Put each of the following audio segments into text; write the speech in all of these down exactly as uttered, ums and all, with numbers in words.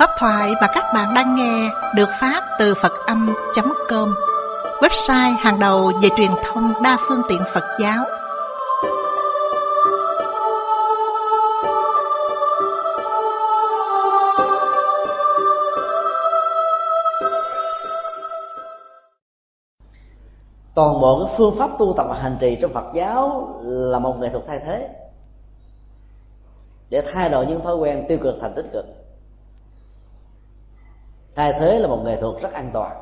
Pháp thoại mà các bạn đang nghe được phát từ Phật Âm chấm com, website hàng đầu về truyền thông đa phương tiện Phật giáo. Toàn bộ cái phương pháp tu tập và hành trì trong Phật giáo là một nghệ thuật thay thế để thay đổi những thói quen tiêu cực thành tích cực. Thay thế là một nghệ thuật rất an toàn.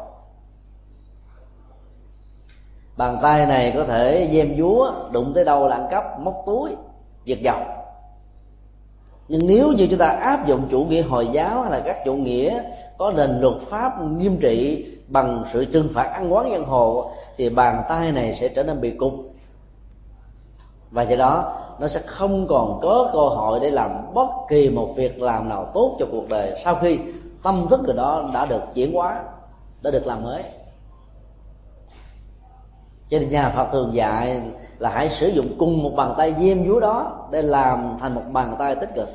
Bàn tay này có thể giêm dúa, đụng tới đâu là ăn cắp, móc túi, giật dọc. Nhưng nếu như chúng ta áp dụng chủ nghĩa Hồi giáo hay là các chủ nghĩa có nền luật pháp nghiêm trị bằng sự trừng phạt ăn quán giang hồ, thì bàn tay này sẽ trở nên bị cục, và do đó nó sẽ không còn có cơ hội để làm bất kỳ một việc làm nào tốt cho cuộc đời sau khi tâm thức của đó đã được chuyển hóa, đã được làm mới. Cho nên nhà Phật thường dạy là hãy sử dụng cùng một bàn tay diêm dúa đó để làm thành một bàn tay tích cực.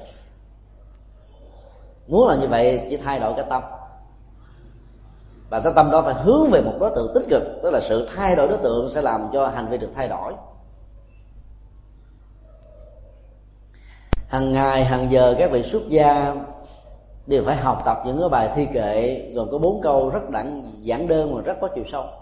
Muốn làm như vậy chỉ thay đổi cái tâm, và cái tâm đó phải hướng về một đối tượng tích cực, tức là sự thay đổi đối tượng sẽ làm cho hành vi được thay đổi. Hàng ngày hàng giờ các vị xuất gia đều phải học tập những cái bài thi kệ gồm có bốn câu rất đẳng giản đơn mà rất có chiều sâu.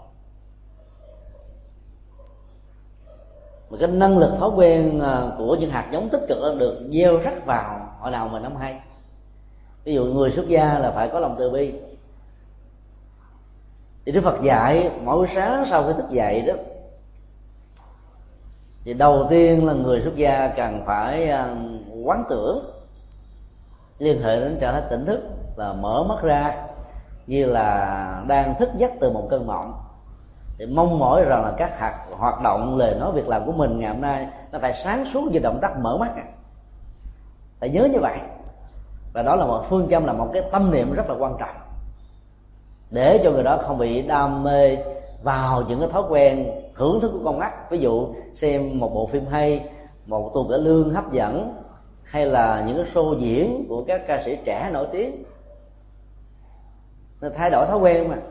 Mà cái năng lực thói quen của những hạt giống tích cực được gieo rắc vào hồi nào mình không hay. Ví dụ người xuất gia là phải có lòng từ bi. Thì Đức Phật dạy mỗi buổi sáng sau khi thức dậy đó, thì đầu tiên là người xuất gia cần phải quán tưởng, liên hệ đến trạng thái tỉnh thức, là mở mắt ra như là đang thức giấc từ một cơn mộng, thì mong mỏi rằng là các hạt hoạt động, lời nói, việc làm của mình ngày hôm nay nó phải sáng suốt như động tác mở mắt. Phải nhớ như vậy. Và đó là một phương châm, là một cái tâm niệm rất là quan trọng, để cho người đó không bị đam mê vào những cái thói quen thưởng thức của con mắt. Ví dụ xem một bộ phim hay, một tuồng cải lương hấp dẫn, hay là những cái show diễn của các ca sĩ trẻ nổi tiếng. Nó thay đổi thói quen mà.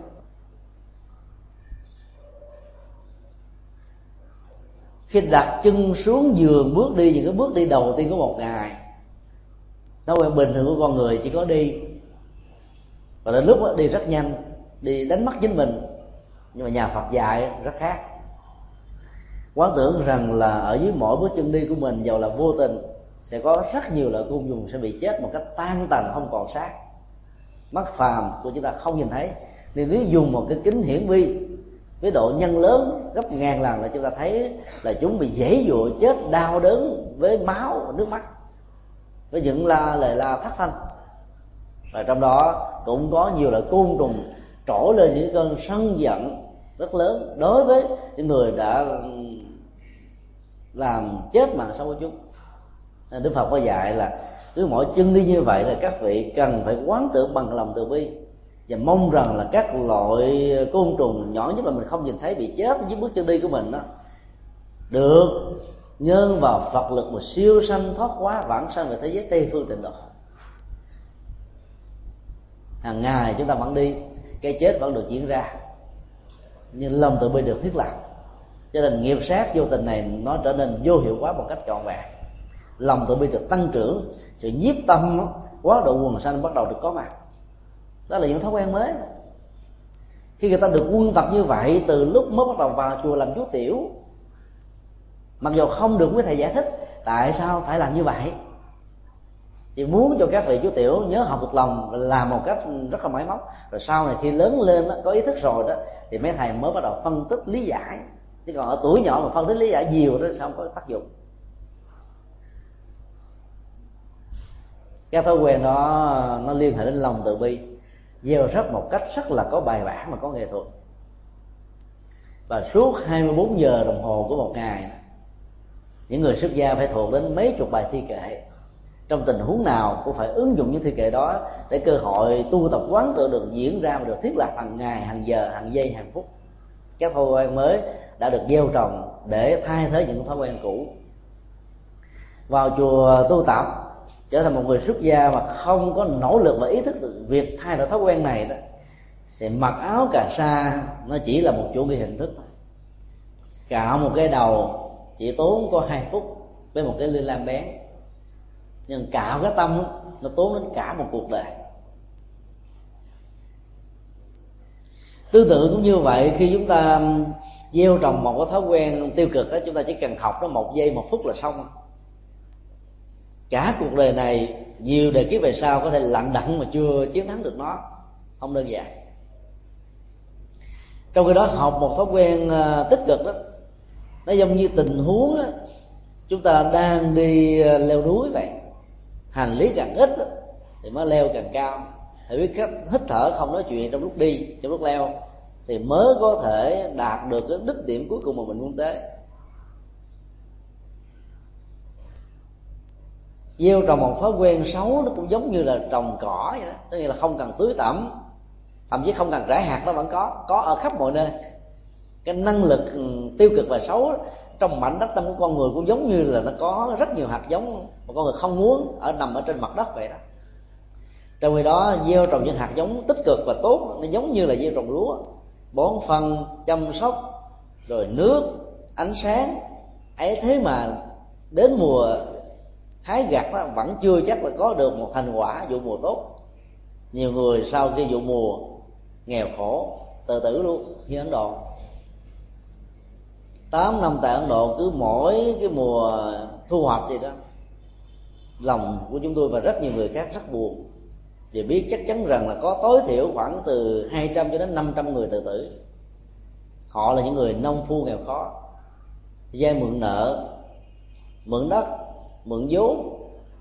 Khi đặt chân xuống giường, bước đi những cái bước đi đầu tiên của một ngày, thói quen bình thường của con người chỉ có đi, và đến lúc đó, đi rất nhanh, đi đánh mất chính mình. Nhưng mà nhà Phật dạy rất khác. Quán tưởng rằng là ở dưới mỗi bước chân đi của mình, dầu là vô tình, sẽ có rất nhiều loại côn trùng sẽ bị chết một cách tan tành, không còn xác. Mắt phàm của chúng ta không nhìn thấy, nên nếu dùng một cái kính hiển vi với độ nhân lớn gấp ngàn lần là chúng ta thấy là chúng bị giãy giụa chết đau đớn với máu, nước mắt, với những la lời la thất thanh. Và trong đó cũng có nhiều loại côn trùng trỗi lên những cơn sân giận rất lớn đối với những người đã làm chết mạng sống của chúng. Nên Đức Phật có dạy là cứ mỗi chân đi như vậy là các vị cần phải quán tưởng bằng lòng từ bi, và mong rằng là các loại côn trùng nhỏ nhất mà mình không nhìn thấy bị chết dưới bước chân đi của mình đó, được nhân vào Phật lực mà siêu sanh thoát hóa vãng sanh về thế giới Tây phương tịnh độ. Hàng ngày chúng ta vẫn đi, cái chết vẫn được diễn ra, nhưng lòng từ bi được thiết lập. Cho nên nghiệp sát vô tình này nó trở nên vô hiệu hóa một cách trọn vẹn. Lòng từ bi được tăng trưởng, sự nhiếp tâm, quá độ quần sanh bắt đầu được có mặt. Đó là những thói quen mới. Khi người ta được quân tập như vậy từ lúc mới bắt đầu vào chùa làm chú tiểu, mặc dù không được quý thầy giải thích tại sao phải làm như vậy, thì muốn cho các vị chú tiểu nhớ học thuộc lòng, làm một cách rất là máy móc. Rồi sau này khi lớn lên có ý thức rồi đó, thì mấy thầy mới bắt đầu phân tích lý giải. Chứ còn ở tuổi nhỏ mà phân tích lý giải nhiều đó sao không có tác dụng. Các thói quen đó nó liên hệ đến lòng từ bi, gieo rắc một cách rất là có bài bản mà có nghệ thuật. Và suốt hai mươi bốn giờ đồng hồ của một ngày, những người xuất gia phải thuộc đến mấy chục bài thi kệ. Trong tình huống nào cũng phải ứng dụng những thi kệ đó để cơ hội tu tập quán tự được diễn ra và được thiết lập hàng ngày, hàng giờ, hàng giây, hàng phút. Các thói quen mới đã được gieo trồng để thay thế những thói quen cũ. Vào chùa tu tập trở thành một người xuất gia mà không có nỗ lực và ý thức được việc thay đổi thói quen này đó, thì mặc áo cà sa nó chỉ là một chủ nghĩa hình thức thôi. Cạo một cái đầu chỉ tốn có hai phút với một cái lưỡi lam bén, nhưng cạo cái tâm nó tốn đến cả một cuộc đời. Tương tự cũng như vậy, khi chúng ta gieo trồng một cái thói quen tiêu cực đó, chúng ta chỉ cần học nó một giây một phút là xong. Cả cuộc đời này nhiều đời kiếp về sau có thể lận đận mà chưa chiến thắng được nó, không đơn giản. Trong khi đó học một thói quen tích cực đó, nó giống như tình huống đó, chúng ta đang đi leo núi vậy, hành lý càng ít đó, thì mới leo càng cao. Phải biết cách hít thở, không nói chuyện trong lúc đi, trong lúc leo, thì mới có thể đạt được cái đích điểm cuối cùng mà mình muốn tới. Gieo trồng một thói quen xấu nó cũng giống như là trồng cỏ vậy đó, tức là không cần tưới tẩm, thậm chí không cần rải hạt, nó vẫn có có ở khắp mọi nơi. Cái năng lực tiêu cực và xấu trong mảnh đất tâm của con người cũng giống như là nó có rất nhiều hạt giống mà con người không muốn ở nằm ở trên mặt đất vậy đó. Trong khi đó gieo trồng những hạt giống tích cực và tốt, nó giống như là gieo trồng lúa, bón phân, chăm sóc, rồi nước, ánh sáng ấy, thế mà đến mùa hái gặt đó, vẫn chưa chắc là có được một thành quả vụ mùa tốt. Nhiều người sau khi vụ mùa nghèo khổ tự tử luôn, như Ấn Độ. Tám năm tại Ấn Độ, cứ mỗi cái mùa thu hoạch gì đó, lòng của chúng tôi và rất nhiều người khác rất buồn, vì biết chắc chắn rằng là có tối thiểu khoảng từ hai trăm cho đến năm trăm người tự tử. Họ là những người nông phu nghèo khó, vay mượn nợ, mượn đất, mượn vốn.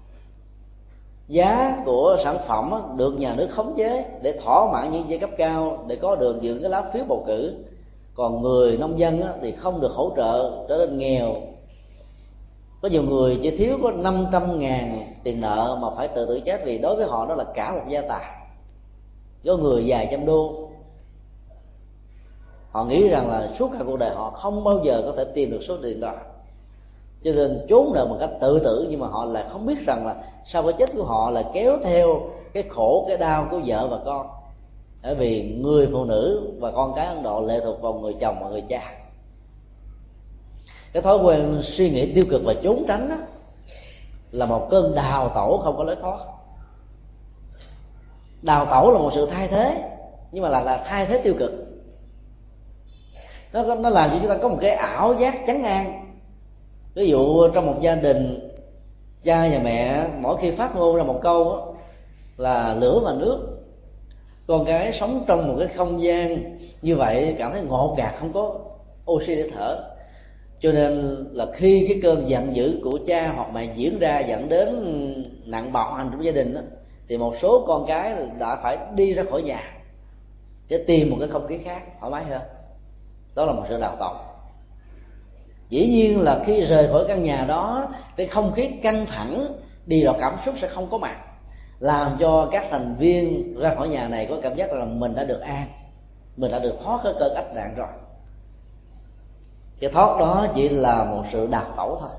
Giá của sản phẩm được nhà nước khống chế để thỏa mãn những giai cấp cao, để có được những cái lá phiếu bầu cử. Còn người nông dân thì không được hỗ trợ, trở nên nghèo. Có nhiều người chỉ thiếu có năm trăm ngàn tiền nợ mà phải tự tử chết, vì đối với họ đó là cả một gia tài. Có người vài trăm đô, họ nghĩ rằng là suốt cả cuộc đời họ không bao giờ có thể tìm được số tiền đó, cho nên trốn nợ bằng cách tự tử. Nhưng mà họ lại không biết rằng là sau cái chết của họ là kéo theo cái khổ, cái đau của vợ và con. Bởi vì người phụ nữ và con cái Ấn Độ lệ thuộc vào người chồng và người cha. Cái thói quen suy nghĩ tiêu cực và trốn tránh đó, là một cơn đào tẩu không có lối thoát. Đào tẩu là một sự thay thế, nhưng mà là, là thay thế tiêu cực. Nó, nó làm cho chúng ta có một cái ảo giác chán an. Ví dụ trong một gia đình, cha và mẹ mỗi khi phát ngôn ra một câu đó, là lửa và nước, con cái sống trong một cái không gian như vậy cảm thấy ngột ngạt, không có oxy để thở. Cho nên là khi cái cơn giận dữ của cha hoặc mẹ diễn ra dẫn đến nạn bạo hành trong gia đình đó, thì một số con cái đã phải đi ra khỏi nhà để tìm một cái không khí khác thoải mái hơn. Đó là một sự đào tẩu. Dĩ nhiên là khi rời khỏi căn nhà đó, cái không khí căng thẳng, đi vào cảm xúc sẽ không có mặt, làm cho các thành viên ra khỏi nhà này có cảm giác là mình đã được an, mình đã được thoát cái cơn ách nạn rồi. Cái thoát đó chỉ là một sự đào tẩu thôi.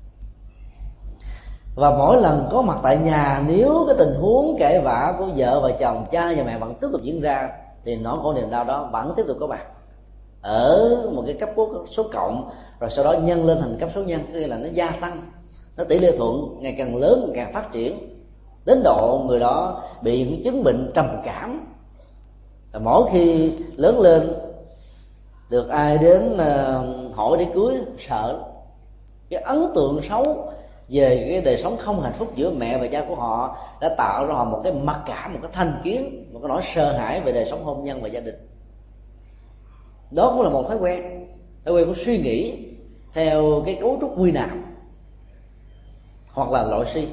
Và mỗi lần có mặt tại nhà, nếu cái tình huống cãi vã của vợ và chồng, cha và mẹ vẫn tiếp tục diễn ra, thì nỗi khổ niềm đau đó vẫn tiếp tục có mặt ở một cái cấp số cộng, rồi sau đó nhân lên thành cấp số nhân, tức là nó gia tăng, nó tỷ lệ thuận ngày càng lớn, ngày càng phát triển, đến độ người đó bị những chứng bệnh trầm cảm. Và mỗi khi lớn lên được ai đến hỏi để cưới, sợ cái ấn tượng xấu về cái đời sống không hạnh phúc giữa mẹ và cha của họ đã tạo ra họ một cái mặc cảm, một cái thành kiến, một cái nỗi sợ hãi về đời sống hôn nhân và gia đình. Đó cũng là một thói quen, thói quen của suy nghĩ theo cái cấu trúc quy nạp hoặc là loại suy.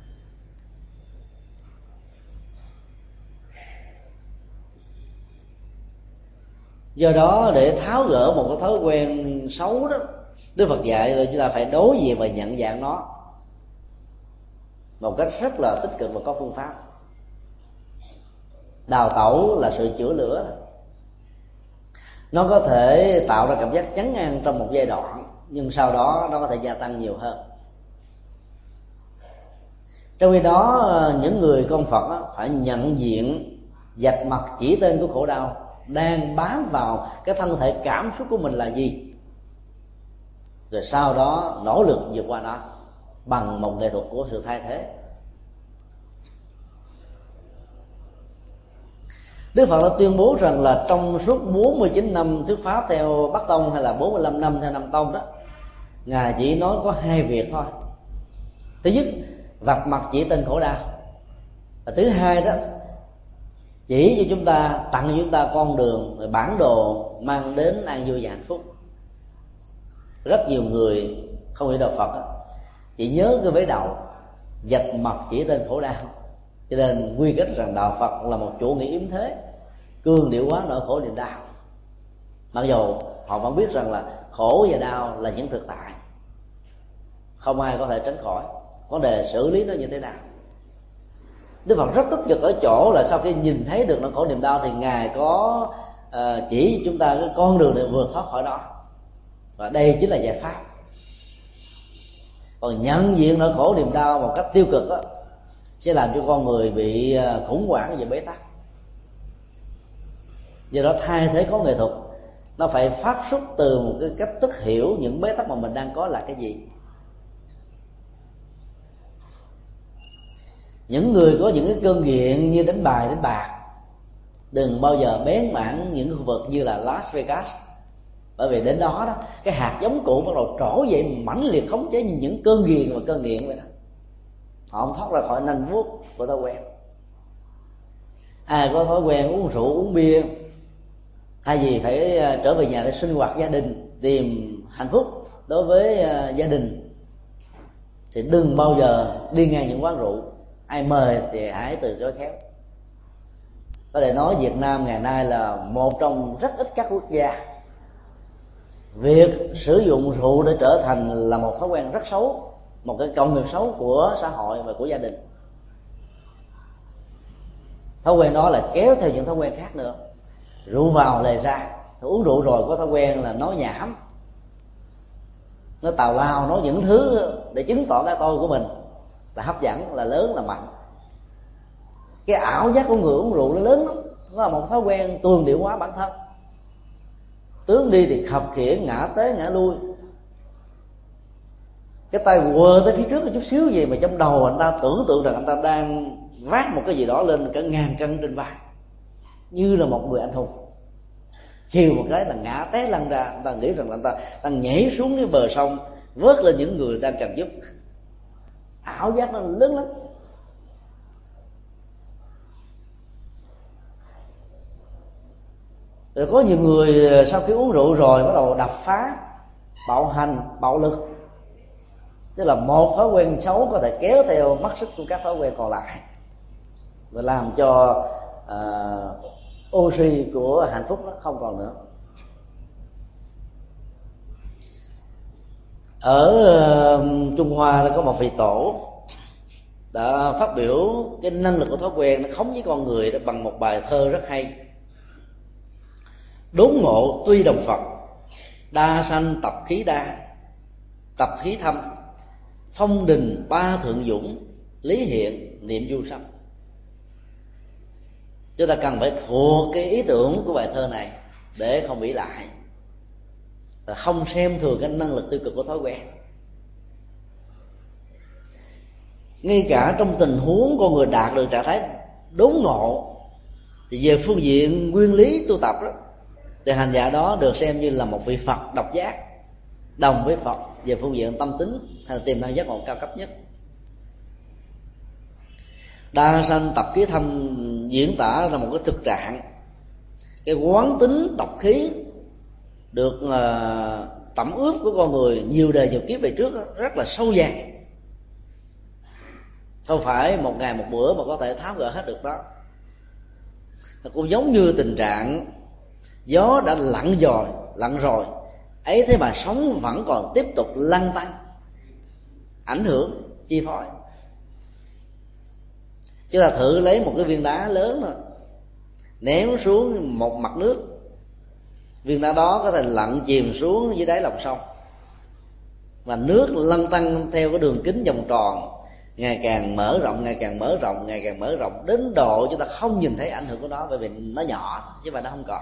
Do đó để tháo gỡ một cái thói quen xấu đó, Đức Phật dạy là chúng ta phải đối diện và nhận dạng nó một cách rất là tích cực và có phương pháp. Đào tẩu là sự chữa lửa, nó có thể tạo ra cảm giác chán ngang trong một giai đoạn, nhưng sau đó nó có thể gia tăng nhiều hơn. Trong khi đó những người con Phật phải nhận diện vạch mặt chỉ tên của khổ đau đang bám vào cái thân thể cảm xúc của mình là gì, rồi sau đó nỗ lực vượt qua nó bằng một nghệ thuật của sự thay thế. Đức Phật đã tuyên bố rằng là trong suốt bốn mươi chín năm thuyết pháp theo Bắc Tông hay là bốn mươi lăm năm theo Nam Tông đó, Ngài chỉ nói có hai việc thôi. Thứ nhất, vạch mặt chỉ tên khổ đau. Và thứ hai đó, chỉ cho chúng ta, tặng cho chúng ta con đường, bản đồ mang đến an vui và hạnh phúc. Rất nhiều người không hiểu đạo Phật đó, chỉ nhớ cái vế đầu vạch mặt chỉ tên khổ đau, cho nên quy kết rằng đạo Phật là một chủ nghĩa yếm thế, cương điệu hóa nỗi khổ niềm đau. Mặc dù họ vẫn biết rằng là khổ và đau là những thực tại, không ai có thể tránh khỏi. Vấn đề xử lý nó như thế nào? Đức Phật rất tích cực ở chỗ là sau khi nhìn thấy được nỗi khổ niềm đau thì Ngài có uh, chỉ chúng ta cái con đường để vượt thoát khỏi đó, và đây chính là giải pháp. Còn nhận diện nỗi khổ niềm đau một cách tiêu cực đó, sẽ làm cho con người bị khủng hoảng và bế tắc. Do đó thay thế có nghệ thuật, nó phải phát xuất từ một cái cách thức hiểu những bế tắc mà mình đang có là cái gì. Những người có những cái cơn nghiện như đánh bài, đánh bạc, đừng bao giờ bén mảng những khu vực như là Las Vegas, bởi vì đến đó đó cái hạt giống cũ bắt đầu trỗi dậy mãnh liệt khống chế như những cơn ghiền và cơn nghiện vậy đó. Họ không thoát ra khỏi nanh vuốt của thói quen. Ai có thói quen uống rượu, uống bia, hay gì phải trở về nhà để sinh hoạt gia đình, tìm hạnh phúc đối với gia đình, thì đừng bao giờ đi ngang những quán rượu. Ai mời thì hãy từ chối khéo. Có thể nói Việt Nam ngày nay là một trong rất ít các quốc gia việc sử dụng rượu để trở thành là một thói quen rất xấu, một cái công nghiệp xấu của xã hội và của gia đình. Thói quen đó là kéo theo những thói quen khác nữa. Rượu vào lời ra, uống rượu rồi có thói quen là nói nhảm, nó tào lao, nói những thứ để chứng tỏ cái tôi của mình là hấp dẫn, là lớn, là mạnh. Cái ảo giác của người uống rượu nó lớn lắm. Nó là một thói quen tuần điệu hóa bản thân. Tướng đi thì khập khiễng, ngã tới ngã lui, cái tay quơ tới phía trước một chút xíu gì mà trong đầu anh ta tưởng tượng rằng anh ta đang vác một cái gì đó lên cả ngàn cân trên vai, như là một người anh hùng. Chiều một cái là ngã té lăn ra, anh ta nghĩ rằng là anh ta đang nhảy xuống cái bờ sông vớt lên những người đang cần giúp. Ảo giác nó lớn lắm. Rồi có nhiều người sau khi uống rượu rồi bắt đầu đập phá, bạo hành, bạo lực. Tức là một thói quen xấu có thể kéo theo mất sức của các thói quen còn lại, và làm cho uh, oxy của hạnh phúc nó không còn nữa. Ở uh, Trung Hoa đã có một vị tổ đã phát biểu cái năng lực của thói quen nó khống với con người đó bằng một bài thơ rất hay. Đốn ngộ tuy đồng Phật, đa sanh tập khí đa, tập khí thâm, phong đình ba thượng dũng, lý hiện niệm du sâm. Chúng ta cần phải thuộc cái ý tưởng của bài thơ này để không bị lại, và không xem thường cái năng lực tiêu cực của thói quen. Ngay cả trong tình huống con người đạt được trạng thái đốn ngộ, thì về phương diện nguyên lý tu tập đó, thì hành giả đó được xem như là một vị Phật độc giác, đồng với Phật về phương diện tâm tính hay là tiềm năng giác ngộ cao cấp nhất. Đa sanh tập khí thâm diễn tả là một cái thực trạng, cái quán tính tập khí được uh, tẩm ướp của con người nhiều đời nhiều kiếp về trước đó, rất là sâu dày, không phải một ngày một bữa mà có thể tháo gỡ hết được đó. Nó cũng giống như tình trạng gió đã lặn rồi, lặn rồi ấy thế mà sóng vẫn còn tiếp tục lăn tăn, ảnh hưởng, chi phối. Chúng ta thử lấy một cái viên đá lớn thôi, ném xuống một mặt nước, viên đá đó có thể lặn chìm xuống dưới đáy lòng sông, và nước lăn tăn theo cái đường kính vòng tròn ngày càng mở rộng, ngày càng mở rộng, ngày càng mở rộng đến độ chúng ta không nhìn thấy ảnh hưởng của nó, bởi vì nó nhỏ chứ mà nó không còn.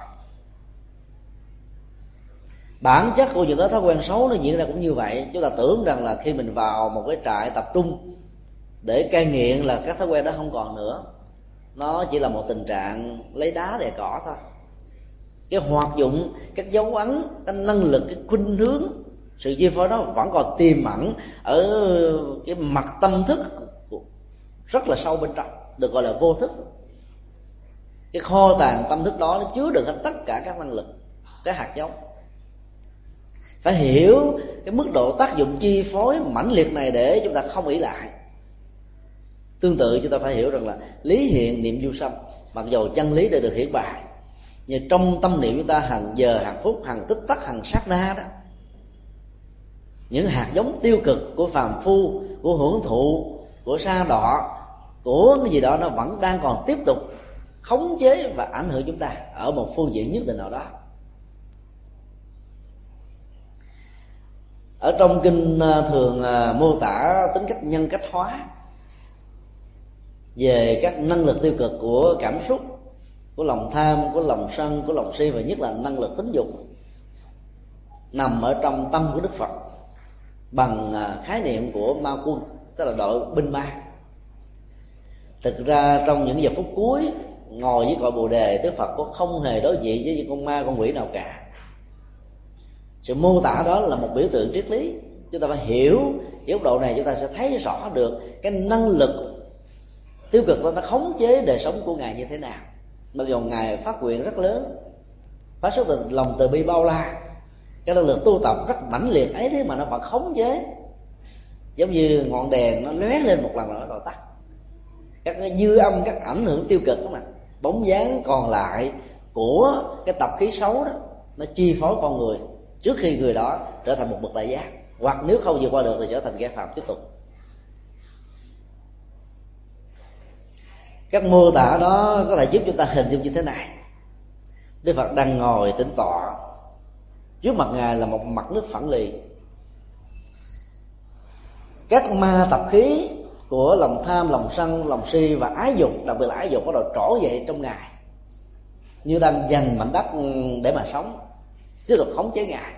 Bản chất của những cái thói quen xấu nó diễn ra cũng như vậy. Chúng ta tưởng rằng là khi mình vào một cái trại tập trung để cai nghiện là các thói quen đó không còn nữa. Nó chỉ là một tình trạng lấy đá đè cỏ thôi. Cái hoạt dụng, các dấu ấn, cái năng lực, cái khuynh hướng, sự chi phối đó vẫn còn tiềm ẩn ở cái mặt tâm thức rất là sâu bên trong, được gọi là vô thức. Cái kho tàng tâm thức đó nó chứa đựng hết tất cả các năng lực, các hạt giống. Phải hiểu cái mức độ tác dụng chi phối mãnh liệt này để chúng ta không ỷ lại. Tương tự chúng ta phải hiểu rằng là lý hiện niệm du sanh, mặc dầu chân lý đã được hiển bày, nhưng trong tâm niệm chúng ta hàng giờ, hàng phút, hàng tích tắc, hàng sát na đó, những hạt giống tiêu cực của phàm phu, của hưởng thụ, của sa đọa, của cái gì đó nó vẫn đang còn tiếp tục khống chế và ảnh hưởng chúng ta ở một phương diện nhất định nào đó. Ở trong kinh thường mô tả tính cách nhân cách hóa về các năng lực tiêu cực của cảm xúc, của lòng tham, của lòng sân, của lòng si, và nhất là năng lực tính dục, nằm ở trong tâm của Đức Phật bằng khái niệm của ma quân, tức là đội binh ma. Thực ra trong những giờ phút cuối ngồi với cội Bồ Đề, Đức Phật có không hề đối diện với những con ma, con quỷ nào cả. Sự mô tả đó là một biểu tượng triết lý. Chúng ta phải hiểu góc độ này, chúng ta sẽ thấy rõ được cái năng lực tiêu cực đó nó khống chế đời sống của Ngài như thế nào. Mặc dù Ngài phát nguyện rất lớn, phát xuất từ lòng từ bi bao la, cái năng lực tu tập rất mãnh liệt ấy, thế mà nó vẫn khống chế. Giống như ngọn đèn nó lóe lên một lần rồi nó rồi tắt. Các cái dư âm, các ảnh hưởng tiêu cực đó mà, bóng dáng còn lại của cái tập khí xấu đó, nó chi phối con người trước khi người đó trở thành một bậc đại giác, hoặc nếu không vượt qua được thì trở thành kẻ phạm tiếp tục. Các mô tả đó có thể giúp chúng ta hình dung như thế này: Đức Phật đang ngồi tĩnh tọa, trước mặt Ngài là một mặt nước phẳng lì. Các ma tập khí của lòng tham, lòng sân, lòng si và ái dục, đặc biệt là ái dục, bắt đầu trỗi dậy trong Ngài như đang giành mảnh đất để mà sống, tiếp tục khống chế Ngài.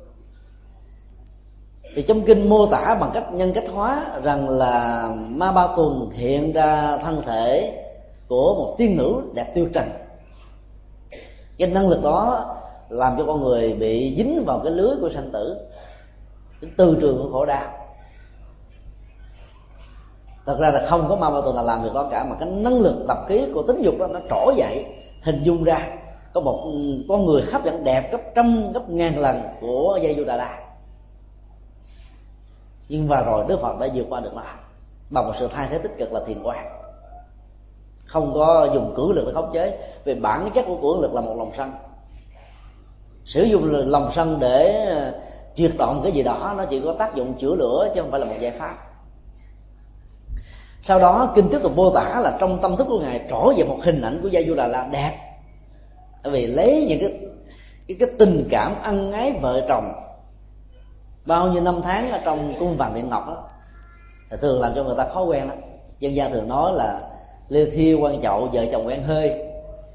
Thì trong kinh mô tả bằng cách nhân cách hóa rằng là Ma Ba Tuần hiện ra thân thể của một tiên nữ đẹp tiêu trần. Cái năng lực đó làm cho con người bị dính vào cái lưới của sanh tử, cái tư trường của khổ đau. Thật ra là không có Ma Ba Tuần nào làm được đó cả, mà cái năng lực tập khí của tính dục đó nó trỗi dậy, hình dung ra có một con người hấp dẫn đẹp gấp trăm gấp ngàn lần của Giai-du-đà-la. Nhưng và rồi Đức Phật đã vượt qua được nó bằng một sự thay thế tích cực là thiền quán, không có dùng cưỡng lực để khống chế. Vì bản chất của cưỡng lực là một lòng sân, sử dụng lòng sân để triệt động cái gì đó, nó chỉ có tác dụng chữa lửa chứ không phải là một giải pháp. Sau đó kinh tiếp tục mô tả là trong tâm thức của Ngài trỗi về một hình ảnh của Giai-du-đà-la đẹp, bởi vì lấy những cái cái, cái tình cảm ân ái vợ chồng bao nhiêu năm tháng ở trong cung vàng điện ngọc đó, thì thường làm cho người ta khó quen đó. Dân gian thường nói là lê thiêu quan chậu, vợ chồng quen hơi.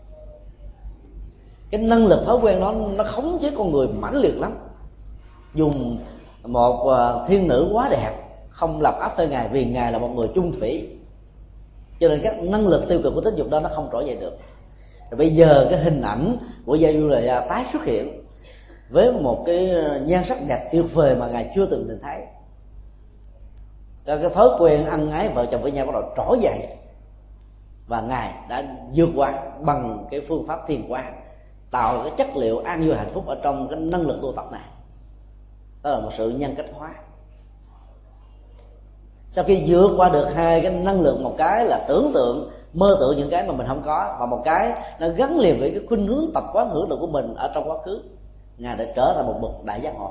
Cái năng lực thói quen đó nó khống chế con người mãnh liệt lắm. Dùng một thiên nữ quá đẹp không lập áp với Ngài, vì Ngài là một người chung thủy, cho nên các năng lực tiêu cực của tính dục đó nó không trỗi dậy được. Rồi bây giờ cái hình ảnh của Giai-du-đà-la tái xuất hiện với một cái nhan sắc đẹp tuyệt vời mà Ngài chưa từng nhìn thấy. Rồi cái thói quen ân ái vợ chồng với nhau bắt đầu trỗi dậy, và Ngài đã vượt qua bằng cái phương pháp thiền quán, tạo cái chất liệu an vui hạnh phúc ở trong cái năng lực tu tập này. Đó là một sự nhân cách hóa. Sau khi vượt qua được hai cái năng lượng, một cái là tưởng tượng, mơ tưởng những cái mà mình không có, và một cái nó gắn liền với cái khuynh hướng tập quán hưởng thụ của mình ở trong quá khứ, Ngài đã trở thành một bậc đại giác ngộ.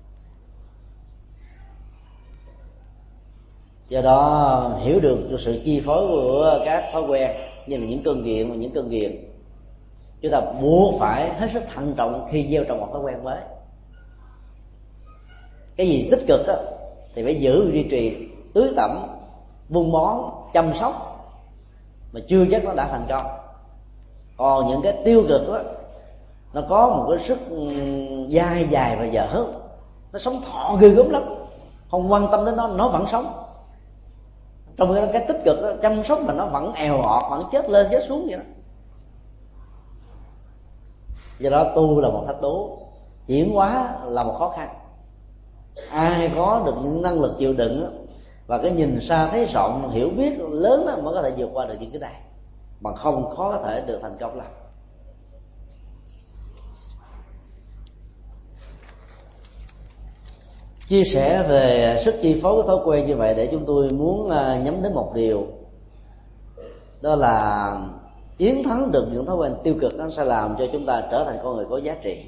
Do đó hiểu được sự chi phối của các thói quen như là những cơn nghiện và những cơn nghiện, chúng ta buộc phải hết sức thận trọng khi gieo trồng một thói quen mới. Cái gì tích cực đó, thì phải giữ duy trì, tưới tẩm vun bón chăm sóc mà chưa chắc nó đã thành công. Còn những cái tiêu cực đó, nó có một cái sức dai dài và dở, nó sống thọ ghê gớm lắm, không quan tâm đến nó, nó vẫn sống. Trong cái, cái tích cực đó, chăm sóc mà nó vẫn èo ọt, vẫn chết lên chết xuống vậy đó. Do đó tu là một thách đố, chuyển hóa là một khó khăn. Ai có được những năng lực chịu đựng đó, và cái nhìn xa thấy rộng, hiểu biết lớn đó, mới có thể vượt qua được những cái này, mà không khó có thể được thành công lắm. Chia sẻ về sức chi phối của thói quen như vậy để chúng tôi muốn nhắm đến một điều, đó là chiến thắng được những thói quen tiêu cực, nó sẽ làm cho chúng ta trở thành con người có giá trị.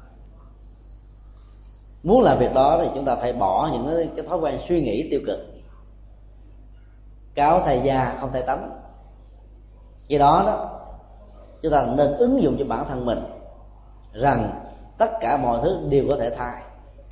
Muốn làm việc đó thì chúng ta phải bỏ những cái, cái thói quen suy nghĩ tiêu cực. Cáo thay da không thay tắm. Vì đó đó chúng ta nên ứng dụng cho bản thân mình rằng tất cả mọi thứ đều có thể thay.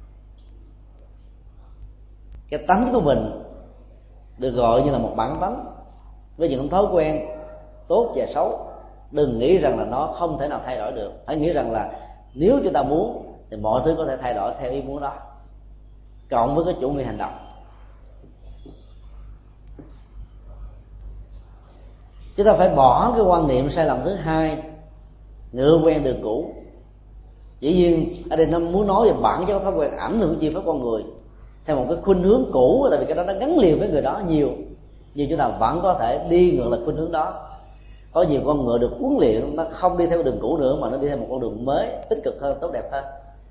Cái tánh của mình được gọi như là một bản tánh với những thói quen tốt và xấu. Đừng nghĩ rằng là nó không thể nào thay đổi được. Hãy nghĩ rằng là nếu chúng ta muốn thì mọi thứ có thể thay đổi theo ý muốn đó, cộng với cái chủ nghĩa hành động. Chúng ta phải bỏ cái quan niệm sai lầm thứ hai, ngựa quen đường cũ. Dĩ nhiên ở đây nó muốn nói về bản chất thói quen ảnh hưởng chi phối con người theo một cái khuynh hướng cũ, tại vì cái đó nó gắn liền với người đó nhiều, nhưng chúng ta vẫn có thể đi ngược lại khuynh hướng đó. Có nhiều con ngựa được huấn luyện, nó không đi theo đường cũ nữa mà nó đi theo một con đường mới, tích cực hơn, tốt đẹp hơn.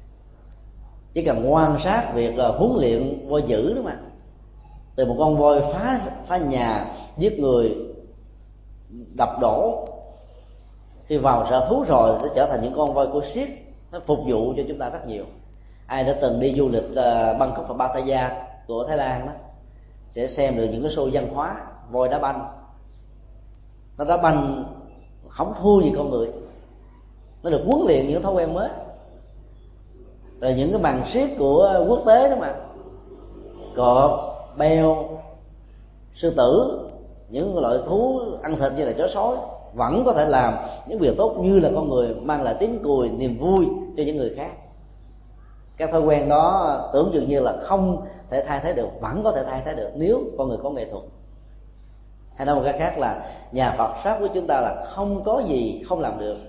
Chỉ cần quan sát việc huấn luyện voi dữ đó mà, từ một con voi phá phá nhà, giết người, đập đổ, khi vào sở thú rồi nó trở thành những con voi của siết, nó phục vụ cho chúng ta rất nhiều. Ai đã từng đi du lịch uh, Bangkok và Pattaya của Thái Lan đó sẽ xem được những cái show văn hóa voi đá banh. Nó đá banh không thua gì con người, nó được huấn luyện những thói quen mới. Rồi những cái màn siết của quốc tế đó mà, cọp, beo, sư tử, những loại thú ăn thịt như là chó sói vẫn có thể làm những việc tốt như là con người, mang lại tiếng cười, niềm vui cho những người khác. Các thói quen đó tưởng chừng như là không thể thay thế được, vẫn có thể thay thế được nếu con người có nghệ thuật. Hay nói một cái khác là nhà Phật pháp của chúng ta là không có gì không làm được.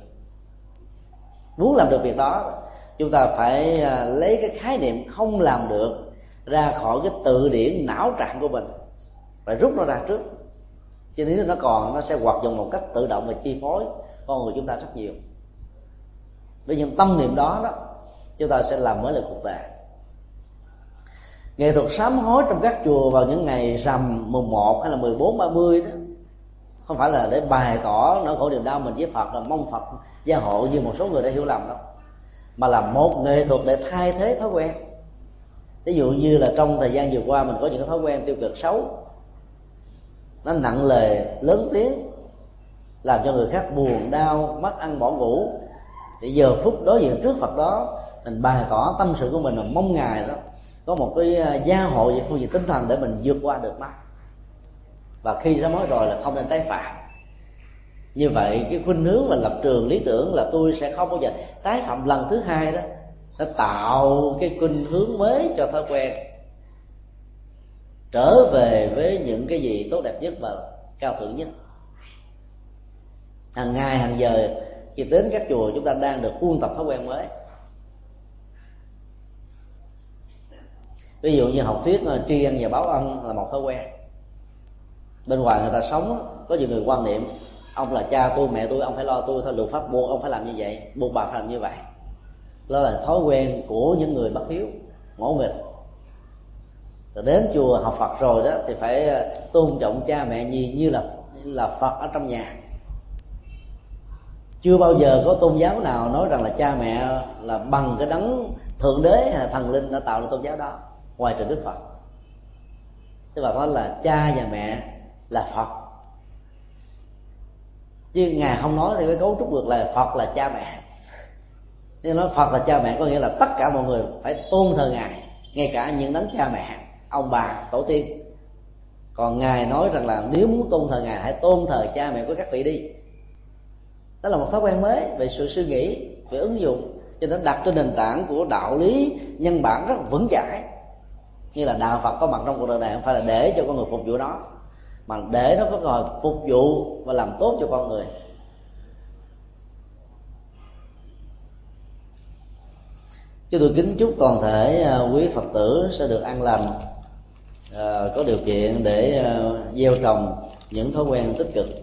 Muốn làm được việc đó, chúng ta phải lấy cái khái niệm không làm được ra khỏi cái tự điển não trạng của mình, phải rút nó ra trước. Chứ nếu nó còn, nó sẽ hoạt dụng một cách tự động và chi phối con người chúng ta rất nhiều. Với những tâm niệm đó đó, chúng ta sẽ làm mới lại cuộc đời. Nghệ thuật sám hối trong các chùa vào những ngày rằm mùng một hay là mười bốn, ba mươi đó, không phải là để bày tỏ nỗi khổ niềm đau mình với Phật, là mong Phật gia hộ như một số người đã hiểu lầm đâu, mà là một nghệ thuật để thay thế thói quen. Ví dụ như là trong thời gian vừa qua mình có những cái thói quen tiêu cực xấu, nó nặng lời, lớn tiếng, làm cho người khác buồn đau, mất ăn bỏ ngủ, thì giờ phút đối diện trước Phật đó, mình bày tỏ tâm sự của mình, là mong Ngài đó có một cái gia hộ về phương diện tinh thần để mình vượt qua được nó, và khi ra mới rồi là không nên tái phạm. Như vậy cái khuynh hướng và lập trường lý tưởng là tôi sẽ không bao giờ tái phạm lần thứ hai đó, nó tạo cái khuynh hướng mới cho thói quen trở về với những cái gì tốt đẹp nhất và cao thượng nhất. Hàng ngày hàng giờ khi đến các chùa, chúng ta đang được ôn tập thói quen mới. Ví dụ như học thuyết tri ân và báo ân là một thói quen. Bên ngoài người ta sống, có nhiều người quan niệm ông là cha tôi, mẹ tôi, ông phải lo tôi thôi, luật pháp buộc ông phải làm như vậy, buộc bà phải làm như vậy. Đó là thói quen của những người bất hiếu, ngỗ nghịch. Rồi đến chùa học Phật rồi đó thì phải tôn trọng cha mẹ như như là như là Phật ở trong nhà. Chưa bao giờ có tôn giáo nào nói rằng là cha mẹ là bằng cái đấng thượng đế hay thần linh đã tạo ra tôn giáo đó, ngoài trừ Đức Phật. Tức là nói là cha và mẹ là Phật, chứ Ngài không nói theo cái cấu trúc ngược là Phật là cha mẹ. Nếu nói Phật là cha mẹ có nghĩa là tất cả mọi người phải tôn thờ Ngài, ngay cả những đấng cha mẹ, ông bà, tổ tiên. Còn Ngài nói rằng là nếu muốn tôn thờ Ngài hãy tôn thờ cha mẹ của các vị đi. Đó là một thói quen mới về sự suy nghĩ, về ứng dụng, cho nên đặt trên nền tảng của đạo lý nhân bản rất vững chãi. Như là đạo Phật có mặt trong cuộc đời này không phải là để cho con người phục vụ nó, mà để nó có cơ hội phục vụ và làm tốt cho con người. Chúng tôi kính chúc toàn thể quý Phật tử sẽ được an lành, có điều kiện để gieo trồng những thói quen tích cực.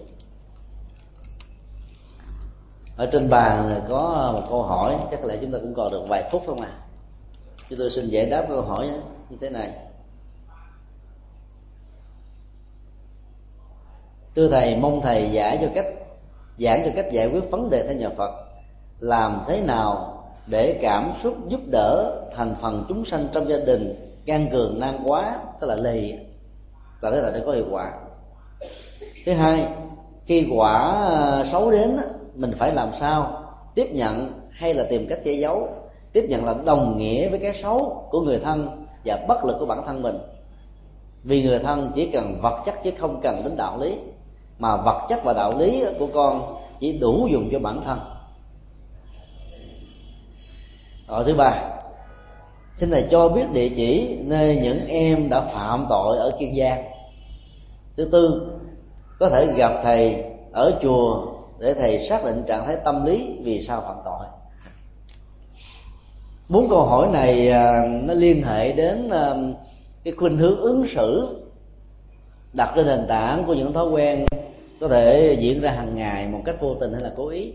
Ở trên bàn có một câu hỏi, chắc là chúng ta cũng còn được vài phút không ạ? À? Chúng tôi xin giải đáp câu hỏi như thế này. Thưa thầy, mong thầy giải cho cách giảng cho cách giải quyết vấn đề theo nhà Phật. Làm thế nào để cảm xúc giúp đỡ thành phần chúng sanh trong gia đình gan cường nan quá, tức là lì, là thế là để có hiệu quả. Thứ hai, khi quả xấu đến mình phải làm sao tiếp nhận hay là tìm cách che giấu? Tiếp nhận là đồng nghĩa với cái xấu của người thân và bất lực của bản thân mình, vì người thân chỉ cần vật chất chứ không cần đến đạo lý, mà vật chất và đạo lý của con chỉ đủ dùng cho bản thân. Rồi thứ ba, xin thầy cho biết địa chỉ nơi những em đã phạm tội ở Kiên Giang. Thứ tư, có thể gặp thầy ở chùa để thầy xác định trạng thái tâm lý vì sao phạm tội. Bốn câu hỏi này nó liên hệ đến cái khuynh hướng ứng xử đặt trên nền tảng của những thói quen có thể diễn ra hàng ngày một cách vô tình hay là cố ý.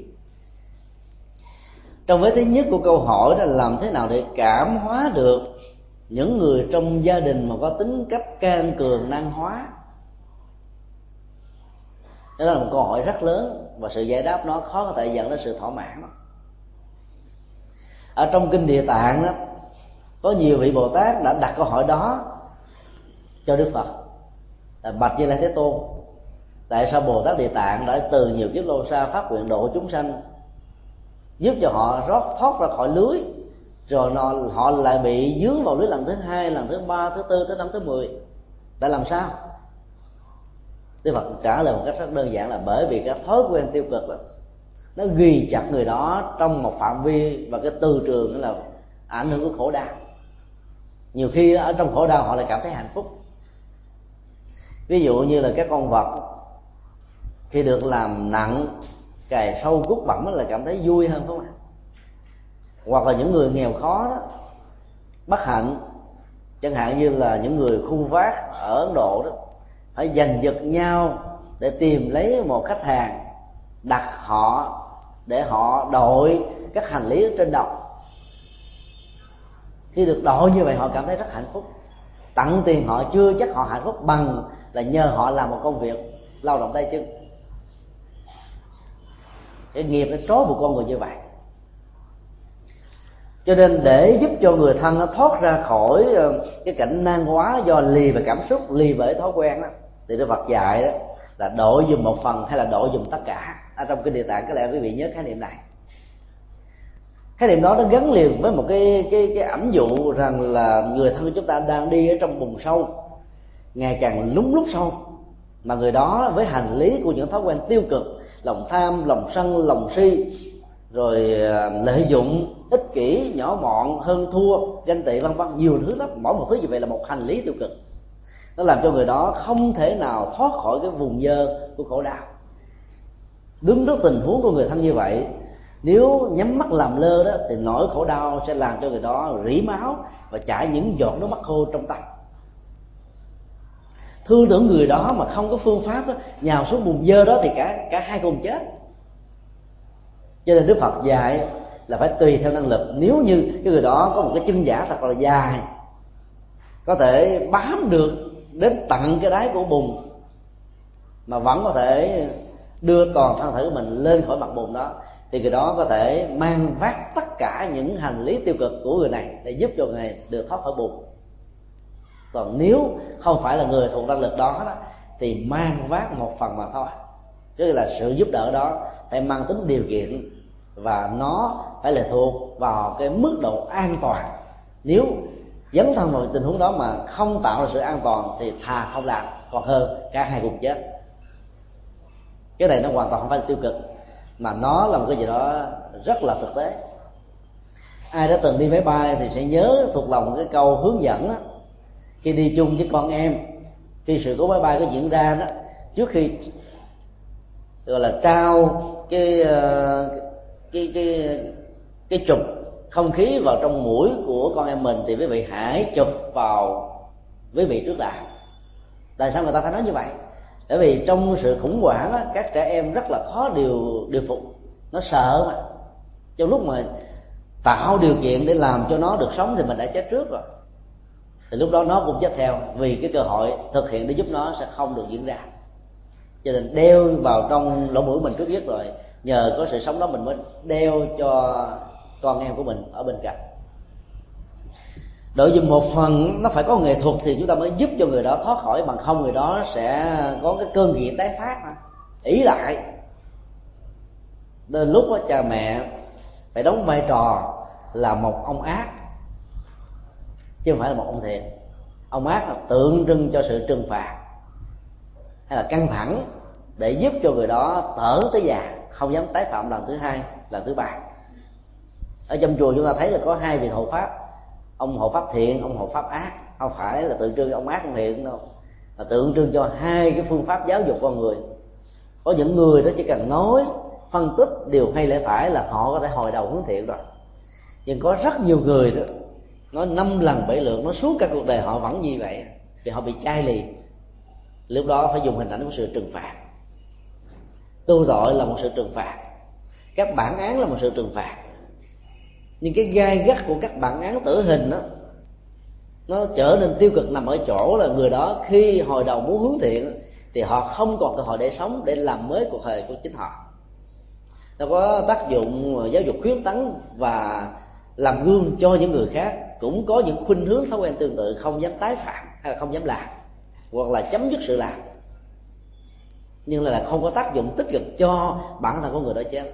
Trong vế thứ nhất của câu hỏi là làm thế nào để cảm hóa được những người trong gia đình mà có tính cách can cường năng hóa. Đó là một câu hỏi rất lớn và sự giải đáp nó khó có thể dẫn đến sự thỏa mãn. Ở trong kinh Địa Tạng đó, có nhiều vị Bồ Tát đã đặt câu hỏi đó cho Đức Phật là bạch Như Lai Thế Tôn. Tại sao Bồ Tát Địa Tạng đã từ nhiều kiếp lâu xa phát nguyện độ chúng sanh, giúp cho họ rót thoát ra khỏi lưới, rồi nó, họ lại bị dướng vào lưới lần thứ hai, lần thứ ba, thứ tư, thứ năm, thứ mười. Tại làm sao? Đức Phật trả lời một cách rất đơn giản là bởi vì cái thói quen tiêu cực đó, nó ghi chặt người đó trong một phạm vi và cái tư trường là ảnh hưởng của khổ đau. Nhiều khi ở trong khổ đau họ lại cảm thấy hạnh phúc. Ví dụ như là các con vật khi được làm nặng, cày sâu cuốc bẩn là cảm thấy vui hơn, phải không ạ? Hoặc là những người nghèo khó đó, bất hạnh, chẳng hạn như là những người khu vác ở Ấn Độ đó, phải giành giật nhau để tìm lấy một khách hàng, đặt họ để họ đội các hành lý ở trên đầu. Khi được đội như vậy họ cảm thấy rất hạnh phúc. Tặng tiền họ chưa chắc họ hạnh phúc bằng là nhờ họ làm một công việc lao động tay chân. Cái nghiệp nó trói một con người như vậy. Cho nên để giúp cho người thân nó thoát ra khỏi cái cảnh nan hóa do lì về cảm xúc, lì về thói quen đó, thì Đức Phật dạy đó là đội dùm một phần hay là đội dùm tất cả. Ở trong kinh Địa Tạng có lẽ quý vị nhớ khái niệm này. Khái niệm đó nó gắn liền với một cái cái cái ẩn dụ rằng là người thân của chúng ta đang đi ở trong vùng sâu, ngày càng lún lút sâu, mà người đó với hành lý của những thói quen tiêu cực, lòng tham, lòng sân, lòng si, rồi lợi dụng, ích kỷ, nhỏ mọn, hơn thua, ganh tị vân vân, nhiều thứ lắm. Mỗi một thứ như vậy là một hành lý tiêu cực, nó làm cho người đó không thể nào thoát khỏi cái vùng dơ của khổ đau. Đứng trước tình huống của người thân như vậy, nếu nhắm mắt làm lơ đó thì nỗi khổ đau sẽ làm cho người đó rỉ máu và chảy những giọt nước mắt khô trong tâm. Thương tưởng người đó mà không có phương pháp đó, nhào xuống vùng dơ đó thì cả cả hai cùng chết. Cho nên Đức Phật dạy là phải tùy theo năng lực. Nếu như cái người đó có một cái chân giả thật là dài, có thể bám được đến tận cái đáy của bùn mà vẫn có thể đưa toàn thân thể của mình lên khỏi mặt bùn đó, thì người đó có thể mang vác tất cả những hành lý tiêu cực của người này để giúp cho người này được thoát khỏi bùn. Còn nếu không phải là người thuộc năng lực đó, đó thì mang vác một phần mà thôi. Chứ là sự giúp đỡ đó phải mang tính điều kiện và nó phải lệ thuộc vào cái mức độ an toàn. Nếu dấn thân vào tình huống đó mà không tạo ra sự an toàn thì thà không làm còn hơn cả hai cùng chết. Cái này nó hoàn toàn không phải là tiêu cực, mà nó là một cái gì đó rất là thực tế. Ai đã từng đi máy bay thì sẽ nhớ thuộc lòng cái câu hướng dẫn đó. Khi đi chung với con em, khi sự cố máy bay có diễn ra đó, trước khi gọi là trao cái cái cái cái chụp không khí vào trong mũi của con em mình, thì quý vị hãy chụp vào quý vị trước đã. Tại sao người ta phải nói như vậy? Bởi vì trong sự khủng hoảng á, các trẻ em rất là khó điều điều phục, nó sợ mà. Trong lúc mà tạo điều kiện để làm cho nó được sống thì mình đã chết trước rồi, thì lúc đó nó cũng chết theo, vì cái cơ hội thực hiện để giúp nó sẽ không được diễn ra. Cho nên đeo vào trong lỗ mũi mình trước nhất rồi, nhờ có sự sống đó mình mới đeo cho con em của mình ở bên cạnh. Đối với một phần nó phải có nghệ thuật thì chúng ta mới giúp cho người đó thoát khỏi, bằng không người đó sẽ có cái cơn nghiện tái phát mà ỷ lại. Đến lúc đó cha mẹ phải đóng vai trò là một ông ác chứ không phải là một ông thiện. Ông ác là tượng trưng cho sự trừng phạt hay là căng thẳng để giúp cho người đó tở tới già, không dám tái phạm lần thứ hai, lần thứ ba. Ở trong chùa chúng ta thấy là có hai vị hộ pháp, ông hộ pháp thiện, ông hộ pháp ác. Không phải là tượng trưng ông ác ông thiện đâu, là tượng trưng cho hai cái phương pháp giáo dục con người. Có những người đó chỉ cần nói, phân tích điều hay lẽ phải là họ có thể hồi đầu hướng thiện rồi. Nhưng có rất nhiều người đó nói năm lần bảy lượt, nói suốt cả cuộc đời họ vẫn như vậy, thì họ bị chai lì. Lúc đó phải dùng hình ảnh của sự trừng phạt. Tu tội là một sự trừng phạt, các bản án là một sự trừng phạt. Nhưng cái gai gắt của các bản án tử hình đó, nó trở nên tiêu cực nằm ở chỗ là người đó khi hồi đầu muốn hướng thiện thì họ không còn cơ hội để sống, để làm mới cuộc đời của chính họ. Nó có tác dụng giáo dục khuyến tấn và làm gương cho những người khác cũng có những khuynh hướng thói quen tương tự, không dám tái phạm hay là không dám làm, hoặc là chấm dứt sự làm. Nhưng là không có tác dụng tích cực cho bản thân của người đó chết.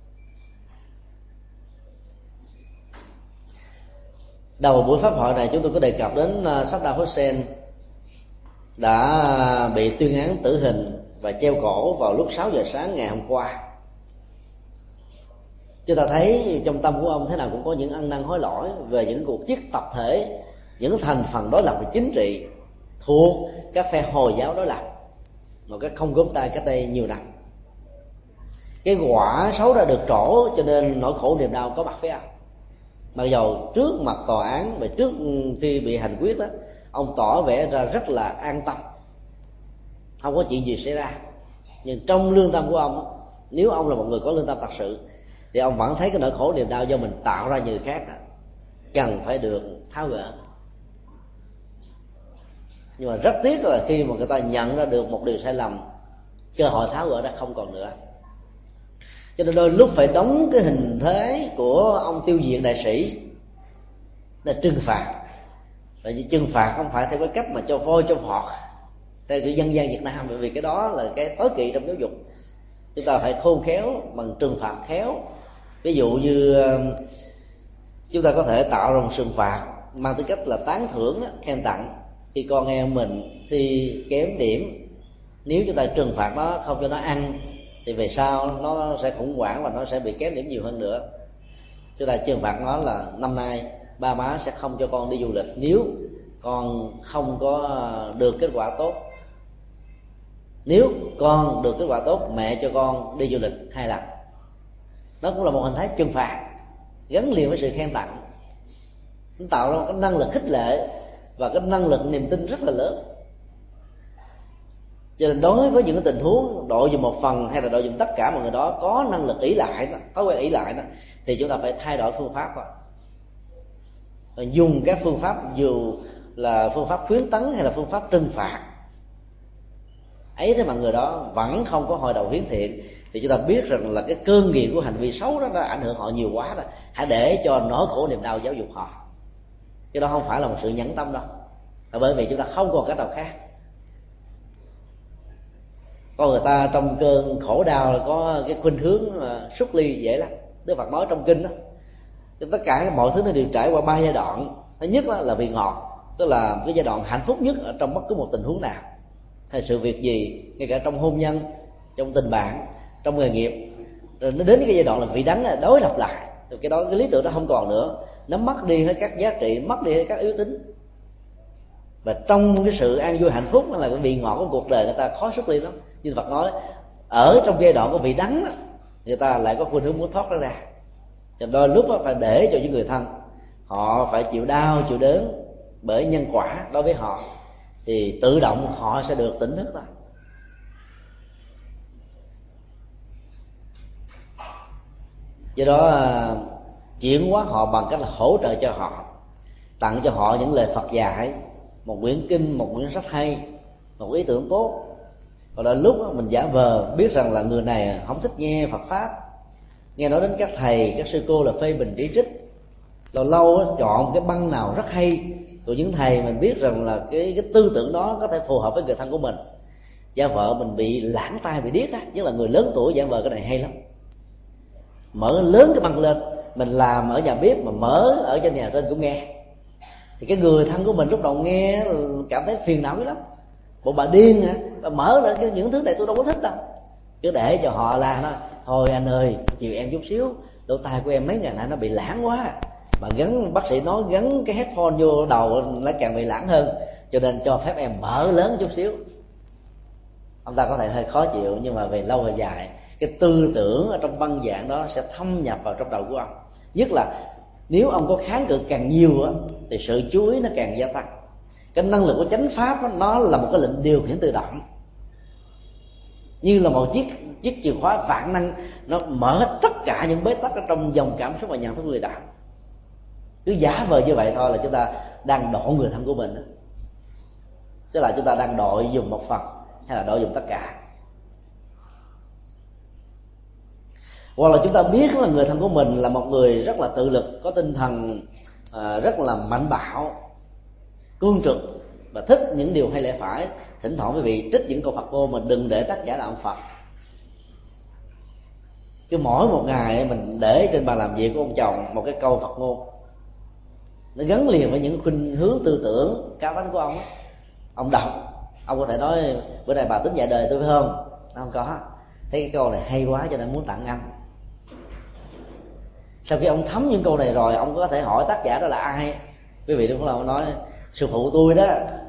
Đầu buổi pháp hội này chúng tôi có đề cập đến Saddam Hussein đã bị tuyên án tử hình và treo cổ vào lúc sáu giờ sáng ngày hôm qua. Chúng ta thấy trong tâm của ông thế nào cũng có những ăn năn hối lỗi về những cuộc giết tập thể, những thành phần đối lập về chính trị thuộc các phe Hồi giáo đối lập, một cái không gốm tay cách đây nhiều năm. Cái quả xấu đã được trổ, cho nên nỗi khổ niềm đau có mặt với ông. Mặc dầu trước mặt tòa án và trước khi bị hành quyết đó, ông tỏ vẻ ra rất là an tâm, không có chuyện gì xảy ra. Nhưng trong lương tâm của ông, nếu ông là một người có lương tâm thật sự, thì ông vẫn thấy cái nỗi khổ niềm đau do mình tạo ra như người khác đó, cần phải được tháo gỡ. Nhưng mà rất tiếc là khi mà người ta nhận ra được một điều sai lầm, cơ hội tháo gỡ đã không còn nữa. Cho nên đôi lúc phải đóng cái hình thế của ông tiêu diệt đại sĩ là trừng phạt. Và trừng phạt không phải theo cái cách mà cho voi cho vọt theo kiểu dân gian Việt Nam, bởi vì cái đó là cái tối kỵ trong giáo dục. Chúng ta phải khôn khéo bằng trừng phạt khéo. Ví dụ như chúng ta có thể tạo ra một trừng phạt mang tính cách là tán thưởng, khen tặng. Khi con em mình thi kém điểm, nếu chúng ta trừng phạt nó, không cho nó ăn, thì về sau nó sẽ khủng hoảng và nó sẽ bị kém điểm nhiều hơn nữa. Chúng ta trừng phạt nó là năm nay ba má sẽ không cho con đi du lịch nếu con không có được kết quả tốt. Nếu con được kết quả tốt, mẹ cho con đi du lịch hai lần. Đó cũng là một hình thái trừng phạt gắn liền với sự khen tặng. Nó tạo ra một cái năng lực khích lệ và cái năng lực niềm tin rất là lớn. Cho nên đối với những cái tình huống đội dùng một phần hay là đội dùng tất cả mọi người đó có năng lực ỷ lại đó, thói quen ỷ lại đó, thì chúng ta phải thay đổi phương pháp rồi. Và dùng các phương pháp dù là phương pháp khuyến tấn hay là phương pháp trừng phạt ấy, thế mà người đó vẫn không có hồi đầu hiến thiện, thì chúng ta biết rằng là cái cơn nghiện của hành vi xấu đó đã ảnh hưởng họ nhiều quá rồi. Hãy để cho nỗi khổ niềm đau giáo dục họ, chứ đó không phải là một sự nhẫn tâm đâu, là bởi vì chúng ta không còn cách nào khác. Con người ta trong cơn khổ đau là có cái khuynh hướng xuất ly dễ lắm. Đức Phật nói trong kinh đó, tất cả mọi thứ nó đều trải qua ba giai đoạn. Thứ nhất là vị ngọt, tức là cái giai đoạn hạnh phúc nhất ở trong bất cứ một tình huống nào. hay sự việc gì, ngay cả trong hôn nhân, trong tình bạn, trong nghề nghiệp, rồi nó đến cái giai đoạn là vị đắng là đối lập lại, rồi cái đó cái lý tưởng đó không còn nữa, nó mất đi hết các giá trị, mất đi hết các yếu tính, và trong cái sự an vui hạnh phúc là cái vị ngọt của cuộc đời người ta khó xuất ly lắm. Như Phật nói đấy, ở trong giai đoạn của vị đắng người ta lại có khuynh hướng muốn thoát nó ra, cho đôi lúc phải để cho những người thân họ phải chịu đau chịu đớn bởi nhân quả đối với họ, thì tự động họ sẽ được tỉnh thức thôi. Do đó chuyển hóa họ bằng cách là hỗ trợ cho họ, tặng cho họ những lời Phật dạy, một quyển kinh, một quyển sách hay, một ý tưởng tốt. Còn là lúc đó, mình giả vờ biết rằng là người này không thích nghe Phật pháp, nghe nói đến các thầy các sư cô là phê bình chỉ trích, lâu lâu đó, chọn cái băng nào rất hay của những thầy mình biết rằng là cái cái tư tưởng đó có thể phù hợp với người thân của mình, giả vợ mình bị lãng tai bị điếc á, nhất là người lớn tuổi giả vờ cái này hay lắm, mở lớn cái băng lên, mình làm ở nhà bếp mà mở ở trên nhà trên cũng nghe, thì cái người thân của mình lúc đầu nghe cảm thấy phiền não lắm, bộ bà điên hả, bà mở lên cái những thứ này tôi đâu có thích đâu, cứ để cho họ là nó thôi anh ơi chịu em chút xíu, lỗ tai của em mấy ngày nay nó bị lãng quá, mà gắn bác sĩ nói gắn cái headphone vô đầu nó càng bị lãng hơn, cho nên cho phép em mở lớn chút xíu. Ông ta có thể hơi khó chịu, nhưng mà về lâu về dài cái tư tưởng ở trong băng dạng đó sẽ thâm nhập vào trong đầu của ông, nhất là nếu ông có kháng cự càng nhiều á, thì sự chú ý nó càng gia tăng. Cái năng lực của chánh pháp đó, nó là một cái lệnh điều khiển tự động, như là một chiếc chiếc chìa khóa vạn năng, nó mở hết tất cả những bế tắc ở trong dòng cảm xúc và nhận thức người đạo. Cứ giả vờ như vậy thôi là chúng ta đang độ người thân của mình đó. Tức là chúng ta đang đội dùng một phần hay là đội dùng tất cả. Hoặc là chúng ta biết là người thân của mình là một người rất là tự lực, có tinh thần à, rất là mạnh bạo, cương trực và thích những điều hay lẽ phải, thỉnh thoảng quý vị trích những câu Phật ngôn mà đừng để tác giả là ông Phật. Cứ mỗi một ngày mình để trên bàn làm việc của ông chồng một cái câu Phật ngôn, nó gắn liền với những khuynh hướng tư tưởng cao tánh của ông ấy. Ông đọc, ông có thể nói bữa nay bà tính dạy đời tôi phải không? Nó không có, thấy cái câu này hay quá cho nên muốn tặng anh. Sau khi ông thấm những câu này rồi, ông có thể hỏi tác giả đó là ai. Quý vị đúng không? Nói sư phụ tôi đó.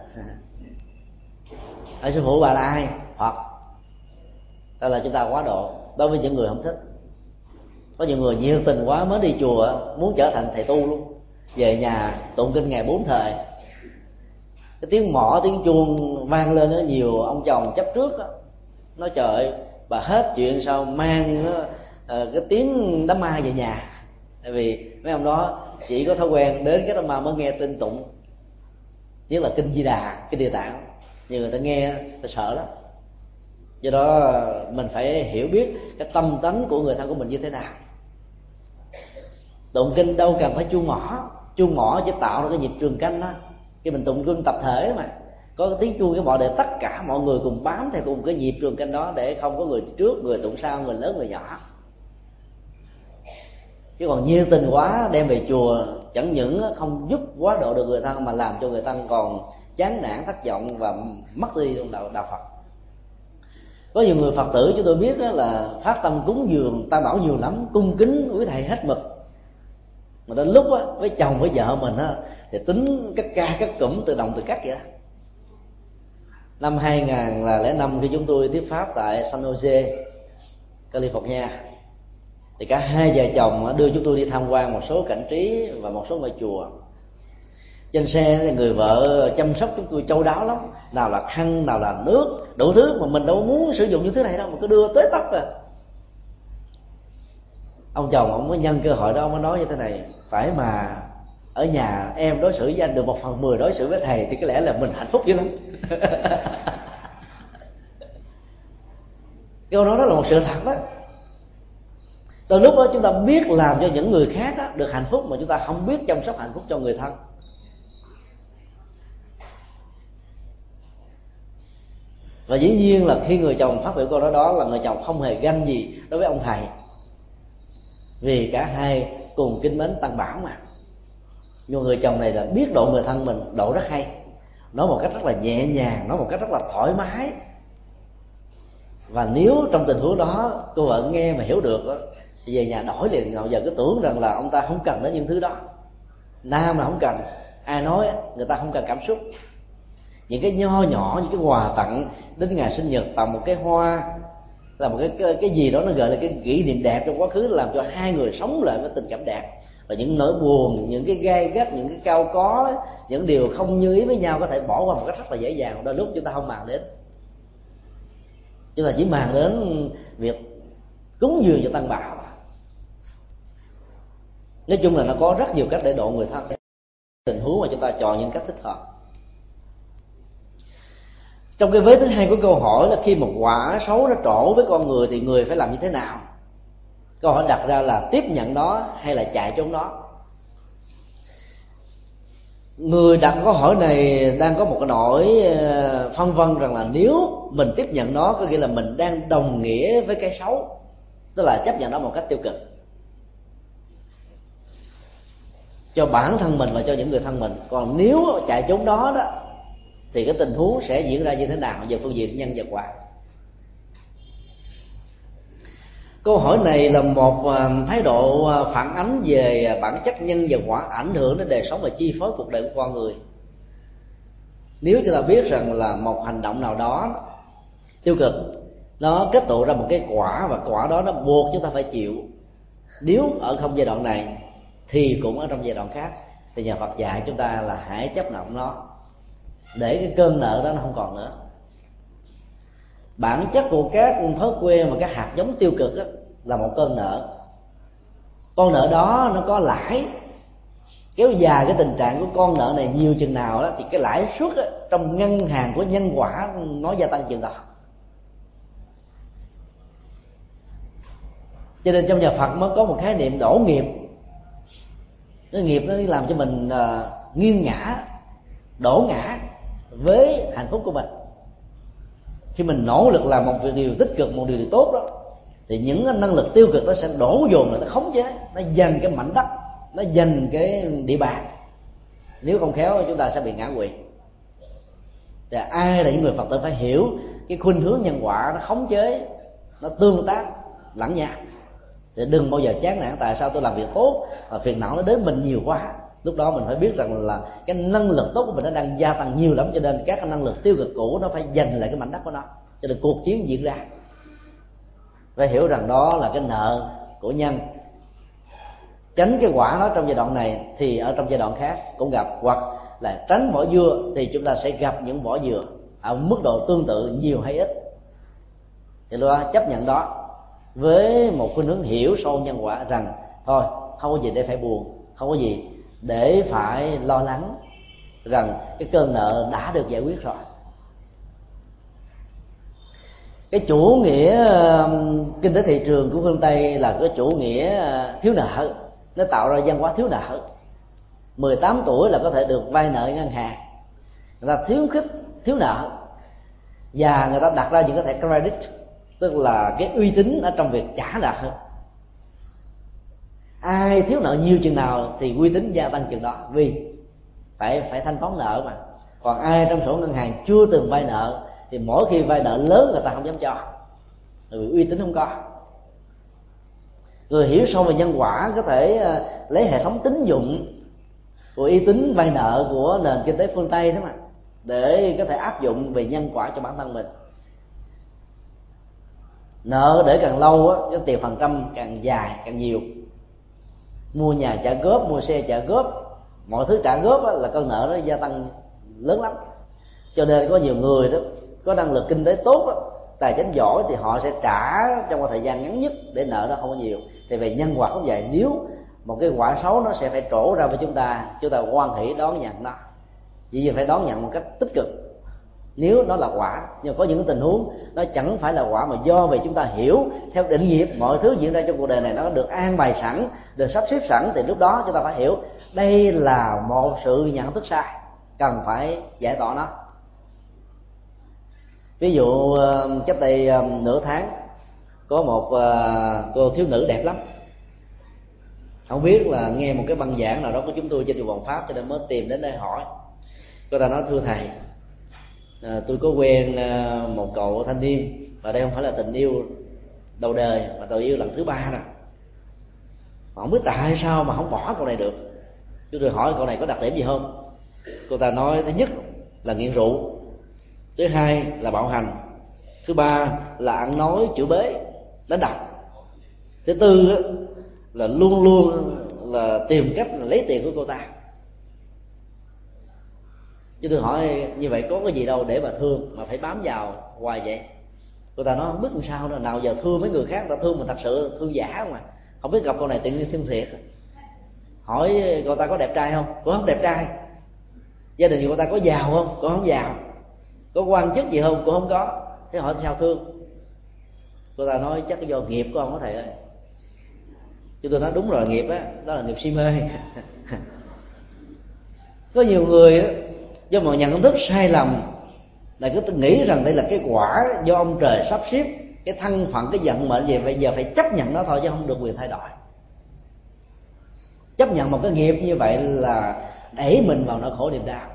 À, sư phụ bà là ai? Phật. Đó là chúng ta quá độ đối với những người không thích. Có nhiều người nhiệt tình quá mới đi chùa muốn trở thành thầy tu luôn, về nhà tụng kinh ngày bốn thời. Cái tiếng mõ tiếng chuông vang lên đó, nhiều ông chồng chấp trước đó, nói trời ơi, bà hết chuyện sao mang nó, uh, cái tiếng đám ma về nhà. Tại vì mấy ông đó chỉ có thói quen đến cái đám ma mới nghe tin tụng, nhất là kinh Di Đà, kinh Địa Tạng, nhiều người ta nghe ta sợ lắm. Do đó mình phải hiểu biết cái tâm tánh của người thân của mình như thế nào. Tụng kinh đâu cần phải chuông mõ, chuông mõ chỉ tạo ra cái nhịp trường canh đó. Khi mình tụng kinh tập thể mà có cái tiếng chuông cái mọi để tất cả mọi người cùng bám theo cùng cái nhịp trường canh đó, để không có người trước người tụng sau, người lớn người nhỏ. Chứ còn nhiệt tình quá đem về chùa chẳng những không giúp quá độ được người thân, mà làm cho người thân còn chán nản thất vọng và mất đi trong đạo, đạo Phật. Có nhiều người Phật tử chúng tôi biết đó là phát tâm cúng dường tam bảo nhiều lắm, cung kính quý thầy hết mực, mà đến lúc á, với chồng với vợ mình á, thì tính cắt ca cắt cụm tự động tự cắt vậy đó. Năm hai nghìn lẻ năm khi chúng tôi thuyết pháp tại San Jose, California, thì cả hai vợ chồng đưa chúng tôi đi tham quan một số cảnh trí và một số ngôi chùa. Trên xe thì người vợ chăm sóc chúng tôi chu đáo lắm, nào là khăn, nào là nước, đủ thứ mà mình đâu muốn sử dụng những thứ này đâu, mà cứ đưa tới tấp à. Ông chồng ông mới nhân cơ hội đó, ông mới nói như thế này: phải mà ở nhà em đối xử với anh được một phần mười đối xử với thầy thì có lẽ là mình hạnh phúc dữ lắm. Câu nói đó là một sự thật đó. Từ lúc đó chúng ta biết làm cho những người khác đó được hạnh phúc, mà chúng ta không biết chăm sóc hạnh phúc cho người thân. Và dĩ nhiên là khi người chồng phát biểu câu nói đó là người chồng không hề ganh gì đối với ông thầy, vì cả hai cùng kính mến Tăng Bảo mà. Nhưng người chồng này là biết độ người thân mình, độ rất hay. nói một cách rất là nhẹ nhàng, nói một cách rất là thoải mái. Và nếu trong tình huống đó cô vợ nghe mà hiểu được đó, thì về nhà đổi liền. Ngồi giờ cứ tưởng rằng là ông ta không cần đến những thứ đó. Nam là không cần, ai nói người ta không cần cảm xúc. Những cái nho nhỏ, những cái quà tặng đến ngày sinh nhật, tặng một cái hoa, là một cái, cái cái gì đó nó gọi là cái kỷ niệm đẹp trong quá khứ, làm cho hai người sống lại với tình cảm đẹp. Và những nỗi buồn, những cái gai gắt, những cái cao có, những điều không như ý với nhau có thể bỏ qua một cách rất là dễ dàng. Đôi lúc chúng ta không màng đến, chúng ta chỉ màng đến việc cúng dường cho tăng bảo. Nói chung là nó có rất nhiều cách để độ người thân, tình huống mà chúng ta chọn những cách thích hợp. Trong cái vế thứ hai của câu hỏi là khi một quả xấu nó trổ với con người thì người phải làm như thế nào? Câu hỏi đặt ra là tiếp nhận nó hay là chạy trốn nó. Người đặt câu hỏi này đang có một cái nỗi phân vân rằng là nếu mình tiếp nhận nó có nghĩa là mình đang đồng nghĩa với cái xấu, tức là chấp nhận nó một cách tiêu cực cho bản thân mình và cho những người thân mình. Còn nếu chạy trốn đó đó thì cái tình huống sẽ diễn ra như thế nào về phương diện nhân và quả? Câu hỏi này là một thái độ phản ánh về bản chất nhân và quả ảnh hưởng đến đời sống và chi phối cuộc đời của con người. Nếu chúng ta biết rằng là một hành động nào đó tiêu cực nó kết tụ ra một cái quả, và quả đó nó buộc chúng ta phải chịu, nếu ở không giai đoạn này thì cũng ở trong giai đoạn khác, thì nhà Phật dạy chúng ta là hãy chấp nhận nó, để cái cơn nợ đó nó không còn nữa. Bản chất của các thói quen và các hạt giống tiêu cực đó, là một cơn nợ. Con nợ đó nó có lãi, kéo dài cái tình trạng của con nợ này nhiều chừng nào đó thì cái lãi suất đó, trong ngân hàng của nhân quả nó gia tăng chừng đó. Cho nên trong nhà Phật mới có một khái niệm đổ nghiệp. Cái nghiệp nó làm cho mình uh, nghiêng ngã, đổ ngã với hạnh phúc của mình. Khi mình nỗ lực làm một điều tích cực, một điều tốt đó, thì những năng lực tiêu cực nó sẽ đổ dồn lại, nó khống chế, nó giành cái mảnh đất, nó giành cái địa bàn. Nếu không khéo chúng ta sẽ bị ngã quỵ. Thì ai là những người Phật tử phải hiểu cái khuynh hướng nhân quả nó khống chế, nó tương tác lẫn nhau. Thì đừng bao giờ chán nản tại sao tôi làm việc tốt và phiền não nó đến mình nhiều quá. Lúc đó mình phải biết rằng là cái năng lực tốt của mình nó đang gia tăng nhiều lắm, cho nên các cái năng lực tiêu cực cũ nó phải giành lại cái mảnh đất của nó. Cho nên cuộc chiến diễn ra, phải hiểu rằng đó là cái nợ của nhân. Tránh cái quả nó trong giai đoạn này thì ở trong giai đoạn khác cũng gặp, hoặc là tránh vỏ dưa thì chúng ta sẽ gặp những vỏ dừa ở mức độ tương tự nhiều hay ít. Thì lúc đó chấp nhận đó với một khuynh hướng hiểu sâu nhân quả, rằng thôi không có gì để phải buồn, không có gì để phải lo lắng, rằng cái cơn nợ đã được giải quyết rồi. Cái chủ nghĩa uh, kinh tế thị trường của phương Tây là cái chủ nghĩa uh, thiếu nợ, nó tạo ra văn hóa thiếu nợ. mười tám tuổi là có thể được vay nợ ngân hàng, người ta thiếu khích thiếu nợ, và người ta đặt ra những cái thẻ credit, tức là cái uy tín ở trong việc trả nợ. Ai thiếu nợ nhiều chừng nào thì uy tín gia tăng chừng đó, vì phải phải thanh toán nợ mà. Còn ai trong sổ ngân hàng chưa từng vay nợ thì mỗi khi vay nợ lớn người ta không dám cho, vì uy tín không có. Người hiểu sâu về nhân quả có thể lấy hệ thống tín dụng của uy tín vay nợ của nền kinh tế phương Tây đó mà, để có thể áp dụng về nhân quả cho bản thân mình. Nợ để càng lâu á, cái tiền phần trăm càng dài càng nhiều. Mua nhà trả góp, mua xe trả góp, mọi thứ trả góp á, là con nợ nó gia tăng lớn lắm. Cho nên có nhiều người đó có năng lực kinh tế tốt đó, tài chính giỏi, thì họ sẽ trả trong một thời gian ngắn nhất để nợ nó không có nhiều. Thì về nhân quả cũng vậy, nếu một cái quả xấu nó sẽ phải trổ ra với chúng ta, chúng ta hoan hỷ đón nhận nó, chỉ vì phải đón nhận một cách tích cực nếu nó là quả. Nhưng có những tình huống nó chẳng phải là quả, mà do vì chúng ta hiểu theo định nghiệp mọi thứ diễn ra trong cuộc đời này nó được an bài sẵn, được sắp xếp sẵn, thì lúc đó chúng ta phải hiểu đây là một sự nhận thức sai, cần phải giải tỏa nó. Ví dụ cách đây nửa tháng có một cô thiếu nữ đẹp lắm, không biết là nghe một cái băng giảng nào đó của chúng tôi trên chùa Hoàng Pháp cho nên mới tìm đến đây hỏi. Cô ta nói: thưa thầy, à, tôi có quen à, một cậu thanh niên, và đây không phải là tình yêu đầu đời mà tình yêu lần thứ ba rồi. Mà không biết tại sao mà không bỏ cậu này được. Chúng tôi hỏi cậu này có đặc điểm gì không? Cô ta nói: thứ nhất là nghiện rượu, thứ hai là bạo hành, thứ ba là ăn nói chửi bới đánh đập, thứ tư là luôn luôn là tìm cách là lấy tiền của cô ta. Chứ tôi hỏi như vậy có cái gì đâu để mà thương mà phải bám vào hoài vậy? Cô ta nói: không biết làm sao nữa, nào giờ thương mấy người khác ta thương mình thật sự thương giả không mà. Không biết gặp cô này tự nhiên thương thiệt. Hỏi cô ta có đẹp trai không? Cô không đẹp trai. Gia đình cô ta có giàu không? Cô không giàu. Có quan chức gì không? Cô không có. Thế hỏi sao thương? Cô ta nói: chắc do nghiệp của ông đó thầy ơi. Chứ tôi nói: đúng rồi, nghiệp á, đó là nghiệp si mê. Có nhiều người á, do một nhận thức sai lầm là cứ nghĩ rằng đây là cái quả do ông trời sắp xếp, cái thân phận, cái vận mệnh gì, bây giờ phải chấp nhận nó thôi chứ không được quyền thay đổi. Chấp nhận một cái nghiệp như vậy là đẩy mình vào nỗi khổ niềm đau.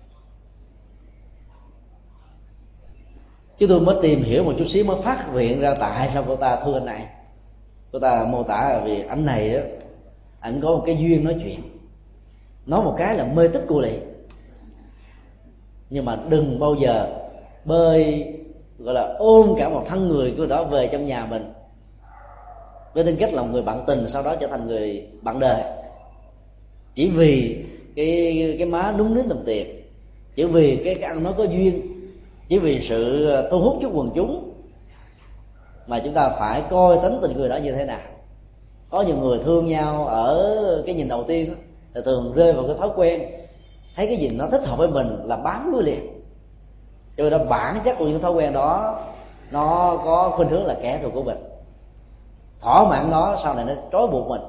Chứ tôi mới tìm hiểu một chút xíu mới phát hiện ra tại sao cô ta thương anh này. Cô ta mô tả là vì anh này đó, anh có một cái duyên nói chuyện, nói một cái là mê tích cô lị. Nhưng mà đừng bao giờ bơi, gọi là ôm cả một thân người của đó về trong nhà mình, với tính cách là một người bạn tình, sau đó trở thành người bạn đời, chỉ vì cái cái má đúng nín đồng tiền, chỉ vì cái, cái ăn nói có duyên, chỉ vì sự thu hút chút quần chúng, mà chúng ta phải coi tính tình người đó như thế nào. Có nhiều người thương nhau ở cái nhìn đầu tiên đó, thì thường rơi vào cái thói quen thấy cái gì nó thích hợp với mình là bám đuôi liền. Cho nên đó bản chất của những thói quen đó nó có khuynh hướng là kẻ thù của mình, thỏa mãn nó sau này nó trói buộc mình.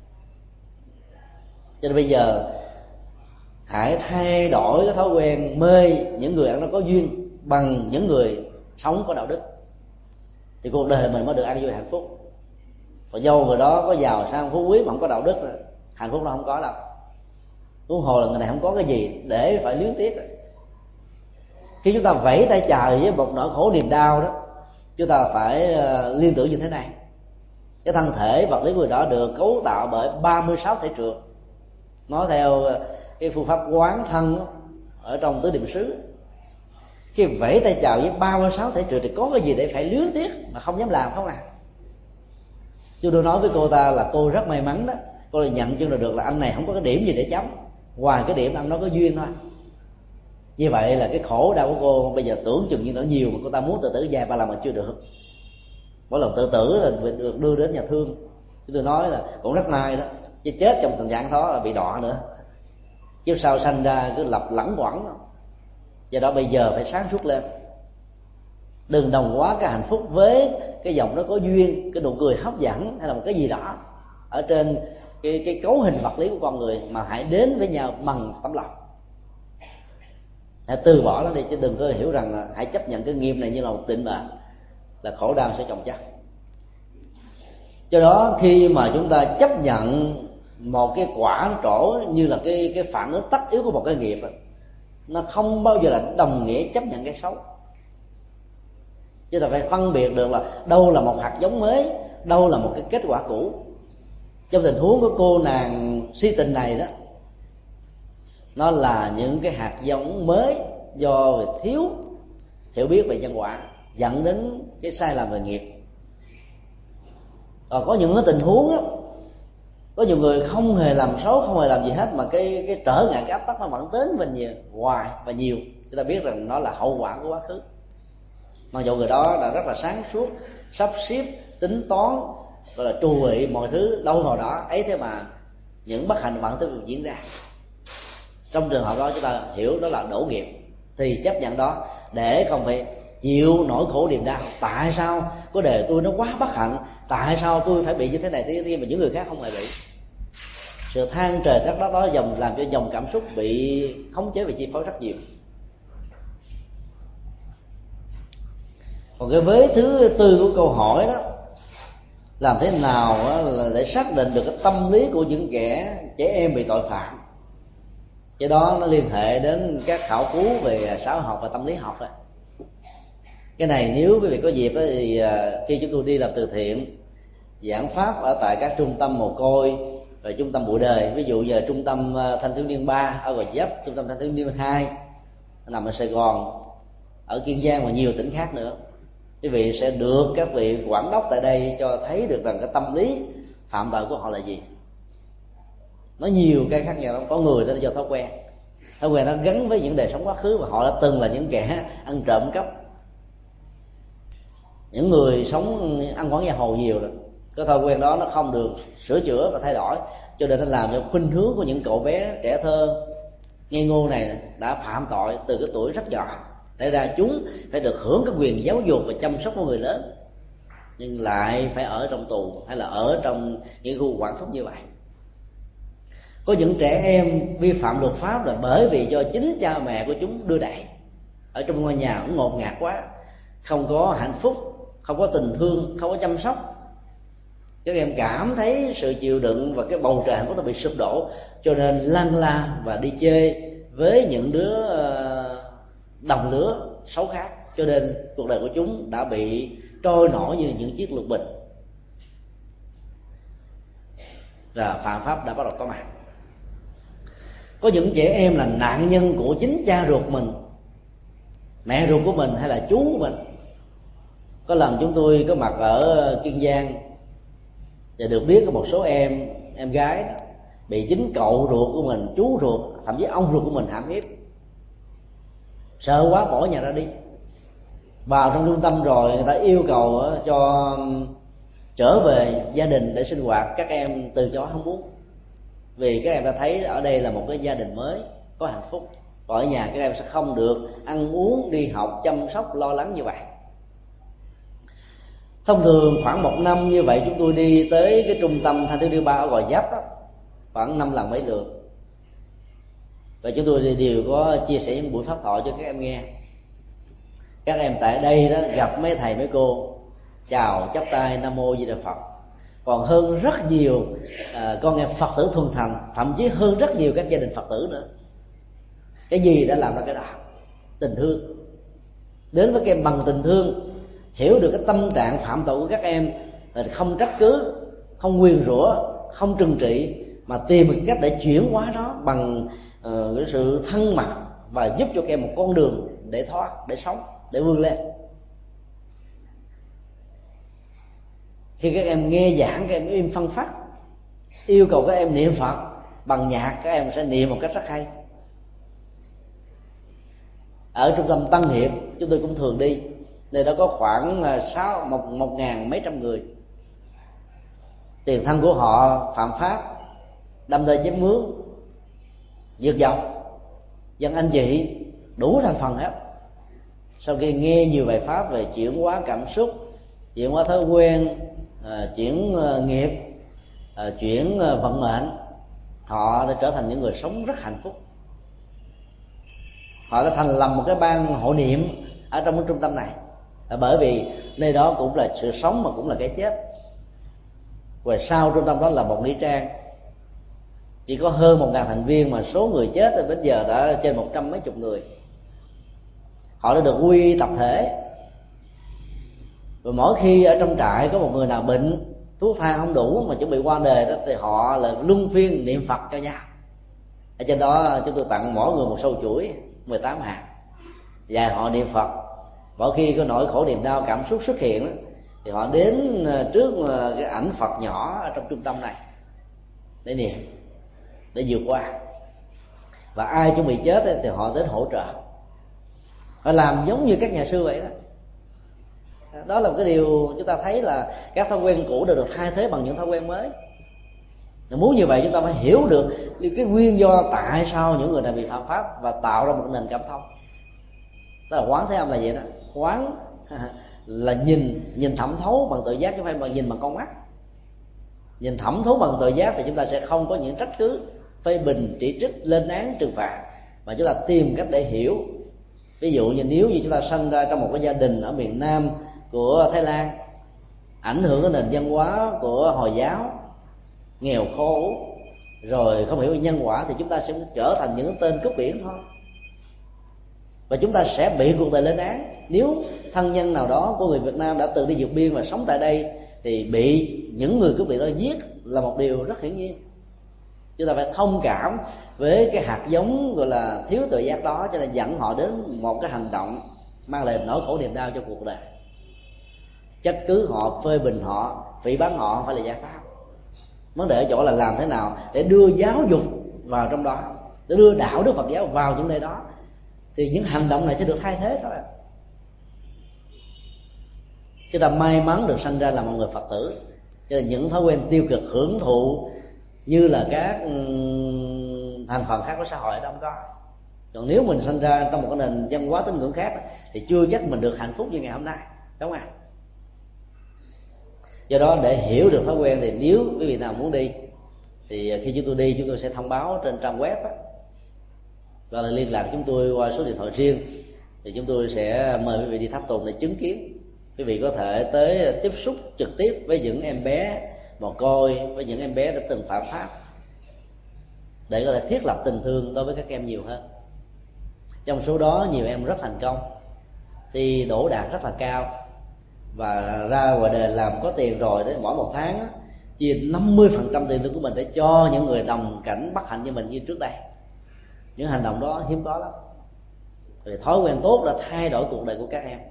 Cho nên bây giờ hãy thay đổi cái thói quen mê những người ăn nó có duyên bằng những người sống có đạo đức, thì cuộc đời mình mới được an vui hạnh phúc. Còn dâu người đó có giàu sang phú quý mà không có đạo đức, hạnh phúc nó không có đâu. Huống hồ là người này không có cái gì để phải luyến tiếc. Khi chúng ta vẫy tay chào với một nỗi khổ niềm đau đó, chúng ta phải liên tưởng như thế này: cái thân thể vật lý người đó được cấu tạo bởi ba mươi sáu thể trượt. Nói theo cái phương pháp quán thân đó, ở trong tứ niệm xứ, khi vẫy tay chào với ba mươi sáu thể trượt thì có cái gì để phải luyến tiếc mà không dám làm không à? Chứ tôi nói với cô ta là cô rất may mắn đó, cô là nhận chân được là anh này không có cái điểm gì để chấm ngoài cái điểm ăn nó có duyên thôi. Như vậy là cái khổ đau của cô bây giờ tưởng chừng như nó nhiều, mà cô ta muốn tự tử vài ba lần mà chưa được. Mỗi lần tự tử là được đưa đến nhà thương. Chứ tôi nói là cũng rất may đó, chứ chết trong tình trạng đó là bị đọa nữa, chứ sao sanh ra cứ lập lẳng quẩn. Do đó bây giờ phải sáng suốt lên, đừng đồng hóa cái hạnh phúc với cái giọng nó có duyên, cái nụ cười hấp dẫn hay là một cái gì đó ở trên cái cái cấu hình vật lý của con người, mà hãy đến với nhau bằng tấm lòng. Hãy từ bỏ nó đi, chứ đừng có hiểu rằng là hãy chấp nhận cái nghiệp này như là một định mệnh, là khổ đau sẽ chồng chất. Do đó khi mà chúng ta chấp nhận một cái quả trổ như là cái cái phản ứng tất yếu của một cái nghiệp, nó không bao giờ là đồng nghĩa chấp nhận cái xấu. Chứ ta phải phân biệt được là đâu là một hạt giống mới, đâu là một cái kết quả cũ. Trong tình huống của cô nàng si tình này đó, nó là những cái hạt giống mới do thiếu hiểu biết về nhân quả dẫn đến cái sai lầm về nghiệp. Còn có những cái tình huống đó, có nhiều người không hề làm xấu, không hề làm gì hết, mà cái cái trở ngại, cái áp tắc nó vẫn đến mình nhiều, hoài và nhiều. Chúng ta biết rằng nó là hậu quả của quá khứ. Mặc dù người đó đã rất là sáng suốt, sắp xếp, tính toán, gọi là trù bị mọi thứ đâu vào đó ấy, thế mà những bất hạnh vẫn tiếp tục diễn ra. Trong trường hợp đó chúng ta hiểu đó là đổ nghiệp, thì chấp nhận đó để không phải chịu nỗi khổ niềm đau. Tại sao có đời tôi nó quá bất hạnh, tại sao tôi phải bị như thế này thế kia mà những người khác không hề bị? Sự than trời trách đất đó dòng làm cho dòng cảm xúc bị khống chế và chi phối rất nhiều. Còn cái vế thứ tư của câu hỏi đó, làm thế nào để xác định được cái tâm lý của những kẻ trẻ em bị tội phạm? Cái đó nó liên hệ đến các khảo cứu về xã hội học và tâm lý học đó. Cái này nếu quý vị có dịp đó, thì khi chúng tôi đi làm từ thiện giảng pháp ở tại các trung tâm mồ côi và trung tâm bụi đời, ví dụ giờ trung tâm thanh thiếu niên ba ở Gò Vấp, trung tâm thanh thiếu niên hai nằm ở Sài Gòn, ở Kiên Giang và nhiều tỉnh khác nữa, quý vị sẽ được các vị quản đốc tại đây cho thấy được rằng cái tâm lý phạm tội của họ là gì. Nó nhiều cái khác nhau lắm. Có người đó là do thói quen, thói quen nó gắn với những đời sống quá khứ và họ đã từng là những kẻ ăn trộm cắp. Những người sống ăn quán nhà hồ nhiều rồi, cái thói quen đó nó không được sửa chữa và thay đổi, cho nên nó làm cho khuynh hướng của những cậu bé trẻ thơ ngây ngô này đã phạm tội từ cái tuổi rất nhỏ. Để ra chúng phải được hưởng cái quyền giáo dục và chăm sóc của người lớn, nhưng lại phải ở trong tù hay là ở trong những khu quản thúc như vậy. Có những trẻ em vi phạm luật pháp là bởi vì do chính cha mẹ của chúng đưa đẩy. Ở trong ngôi nhà cũng ngột ngạt quá, không có hạnh phúc, không có tình thương, không có chăm sóc. Các em cảm thấy sự chịu đựng và cái bầu trời hạnh phúc nó bị sụp đổ, cho nên lăn la và đi chơi với những đứa đồng lứa xấu khác, cho nên cuộc đời của chúng đã bị trôi nổi như những chiếc lục bình, và phạm pháp đã bắt đầu có mặt. Có những trẻ em là nạn nhân của chính cha ruột mình, mẹ ruột của mình hay là chú của mình. Có lần chúng tôi có mặt ở Kiên Giang và được biết có một số em em gái đó bị chính cậu ruột của mình, chú ruột, thậm chí ông ruột của mình hãm hiếp. Sợ quá bỏ nhà ra đi. Vào trong trung tâm rồi người ta yêu cầu cho trở về gia đình để sinh hoạt, các em từ chối không muốn, vì các em đã thấy ở đây là một cái gia đình mới có hạnh phúc, còn ở nhà các em sẽ không được ăn uống, đi học, chăm sóc, lo lắng như vậy. Thông thường khoảng một năm như vậy chúng tôi đi tới cái trung tâm thanh thiếu niên ba ở Gò Vấp đó, khoảng năm lần mấy lượt, và chúng tôi đều có chia sẻ những buổi pháp thoại cho các em nghe. Các em tại đây đó gặp mấy thầy mấy cô, chào chắp tay Nam Mô Di Đà Phật, còn hơn rất nhiều à, con em Phật tử thuần thành, thậm chí hơn rất nhiều các gia đình Phật tử nữa. Cái gì đã làm ra cái đó? Tình thương. Đến với các em bằng tình thương, hiểu được cái tâm trạng phạm tội của các em, không trách cứ, không nguyền rủa, không trừng trị, mà tìm một cách để chuyển hóa nó bằng uh, cái sự thân mật và giúp cho các em một con đường để thoát, để sống, để vươn lên. Khi các em nghe giảng, các em im phân phát, yêu cầu các em niệm Phật bằng nhạc, các em sẽ niệm một cách rất hay. Ở trung tâm Tân Hiệp chúng tôi cũng thường đi, nơi đó có khoảng sáu một một ngàn mấy trăm người. Tiền thân của họ phạm pháp, đâm thuê chém mướn, vượt dọc, dân anh chị đủ thành phần hết. Sau khi nghe nhiều bài pháp về chuyển hóa cảm xúc, chuyển hóa thói quen, chuyển nghiệp, chuyển vận mệnh, họ đã trở thành những người sống rất hạnh phúc. Họ đã thành lập một cái ban hộ niệm ở trong cái trung tâm này, bởi vì nơi đó cũng là sự sống mà cũng là cái chết. Và sau trung tâm đó là một nghĩa trang, chỉ có hơn một ngàn thành viên, mà số người chết thì bây giờ đã trên một trăm mấy chục người. Họ đã được quy tập thể, và mỗi khi ở trong trại có một người nào bệnh, thuốc thang không đủ mà chuẩn bị qua đời đó, thì họ là luân phiên niệm Phật cho nhau. Ở trên đó chúng tôi tặng mỗi người một sâu chuỗi mười tám hạt, và họ niệm Phật. Mỗi khi có nỗi khổ niềm đau cảm xúc xuất hiện đó, thì họ đến trước cái ảnh Phật nhỏ ở trong trung tâm này để niệm, để vượt qua. Và ai chuẩn bị chết ấy, thì họ đến hỗ trợ. Họ làm giống như các nhà sư vậy đó. Đó là một cái điều chúng ta thấy là các thói quen cũ đều được thay thế bằng những thói quen mới. Nếu muốn như vậy chúng ta phải hiểu được cái nguyên do tại sao những người này bị phạm pháp và tạo ra một nền cảm thông. Đó là quán thế âm là vậy đó. Quán là nhìn nhìn thẩm thấu bằng tự giác, chứ không phải bằng nhìn bằng con mắt. Nhìn thẩm thấu bằng tự giác thì chúng ta sẽ không có những trách cứ, phê bình, chỉ trích, lên án, trừng phạt, mà chúng ta tìm cách để hiểu. Ví dụ như nếu như chúng ta sinh ra trong một cái gia đình ở miền Nam của Thái Lan, ảnh hưởng đến nền văn hóa của Hồi giáo, nghèo khổ, rồi không hiểu về nhân quả, thì chúng ta sẽ trở thành những tên cướp biển thôi. Và chúng ta sẽ bị cuộc đời lên án. Nếu thân nhân nào đó của người Việt Nam đã từng đi vượt biên và sống tại đây thì bị những người cướp biển đó giết là một điều rất hiển nhiên. Chúng ta phải thông cảm với cái hạt giống gọi là thiếu tự giác đó, cho nên dẫn họ đến một cái hành động mang lại nỗi khổ niềm đau cho cuộc đời. Trách cứ họ, phê bình họ, phỉ báng họ không phải là giải pháp. Vấn đề ở chỗ là làm thế nào để đưa giáo dục vào trong đó, để đưa đạo đức Phật giáo vào những nơi đó, thì những hành động này sẽ được thay thế thôi. Chúng ta may mắn được sinh ra là một người Phật tử, cho nên những thói quen tiêu cực hưởng thụ như là các thành phần khác của xã hội đó không có. Còn nếu mình sinh ra trong một cái nền văn hóa tín ngưỡng khác thì chưa chắc mình được hạnh phúc như ngày hôm nay, đúng không ạ? Do đó để hiểu được thói quen thì nếu quý vị nào muốn đi thì khi chúng tôi đi, chúng tôi sẽ thông báo trên trang web đó, và là liên lạc chúng tôi qua số điện thoại riêng, thì chúng tôi sẽ mời quý vị đi tháp tùng để chứng kiến. Quý vị có thể tới tiếp xúc trực tiếp với những em bé mồ côi, với những em bé đã từng phạm pháp, để có thể thiết lập tình thương đối với các em nhiều hơn. Trong số đó nhiều em rất thành công, thì đỗ đạt rất là cao, và ra ngoài đời làm có tiền rồi, đến mỗi một tháng đó, chia năm mươi phần trăm tiền lương của mình để cho những người đồng cảnh bất hạnh như mình như trước đây. Những hành động đó hiếm có lắm. Thì thói quen tốt đã thay đổi cuộc đời của các em.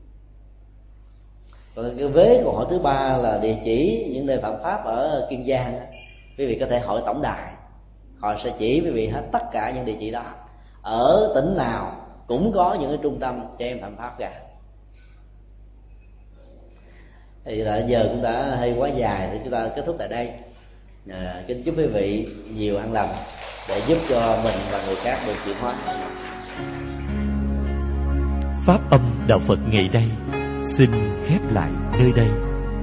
Còn cái vế câu hỏi thứ ba là địa chỉ những nơi phạm pháp ở Kiên Giang, quý vị có thể hỏi tổng đài, họ sẽ chỉ quý vị hết tất cả những địa chỉ đó. Ở tỉnh nào cũng có những cái trung tâm trẻ em phạm pháp cả. Thì là giờ cũng đã hơi quá dài, thì chúng ta kết thúc tại đây. À, kính chúc quý vị nhiều an lành để giúp cho mình và người khác được chuyển hóa. Pháp âm Đạo Phật ngày đây xin khép lại nơi đây.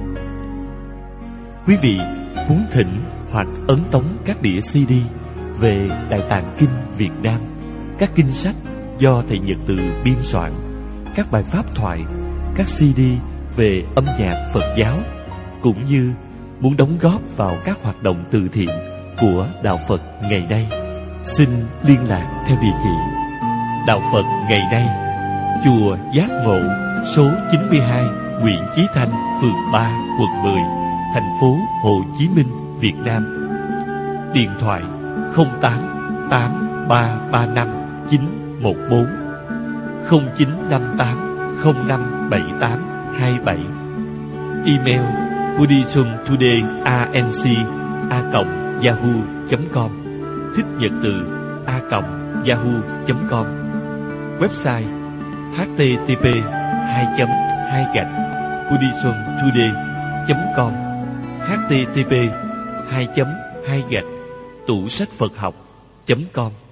Quý vị muốn thỉnh hoặc ấn tống các đĩa xê đê về Đại Tạng Kinh Việt Nam, các kinh sách do thầy Nhật Từ biên soạn, các bài pháp thoại, các xê đê về âm nhạc Phật giáo, cũng như muốn đóng góp vào các hoạt động từ thiện của Đạo Phật ngày nay, xin liên lạc theo địa chỉ Đạo Phật ngày nay, chùa Giác Ngộ, số chín mươi hai Nguyễn Chí Thanh, phường ba, quận mười, thành phố Hồ Chí Minh, Việt Nam. Điện thoại không tám tám ba ba năm chín một bốn, không chín năm tám không năm bảy tám hai bảy. Email buddhismtodayinc a còng yahoo chấm com, thích nhật từ a còng yahoo chấm com. Website h t t p hai chấm hai gạch buddhismtoday chấm com, h t t p hai chấm hai gạch tủ sách Phật học chấm com.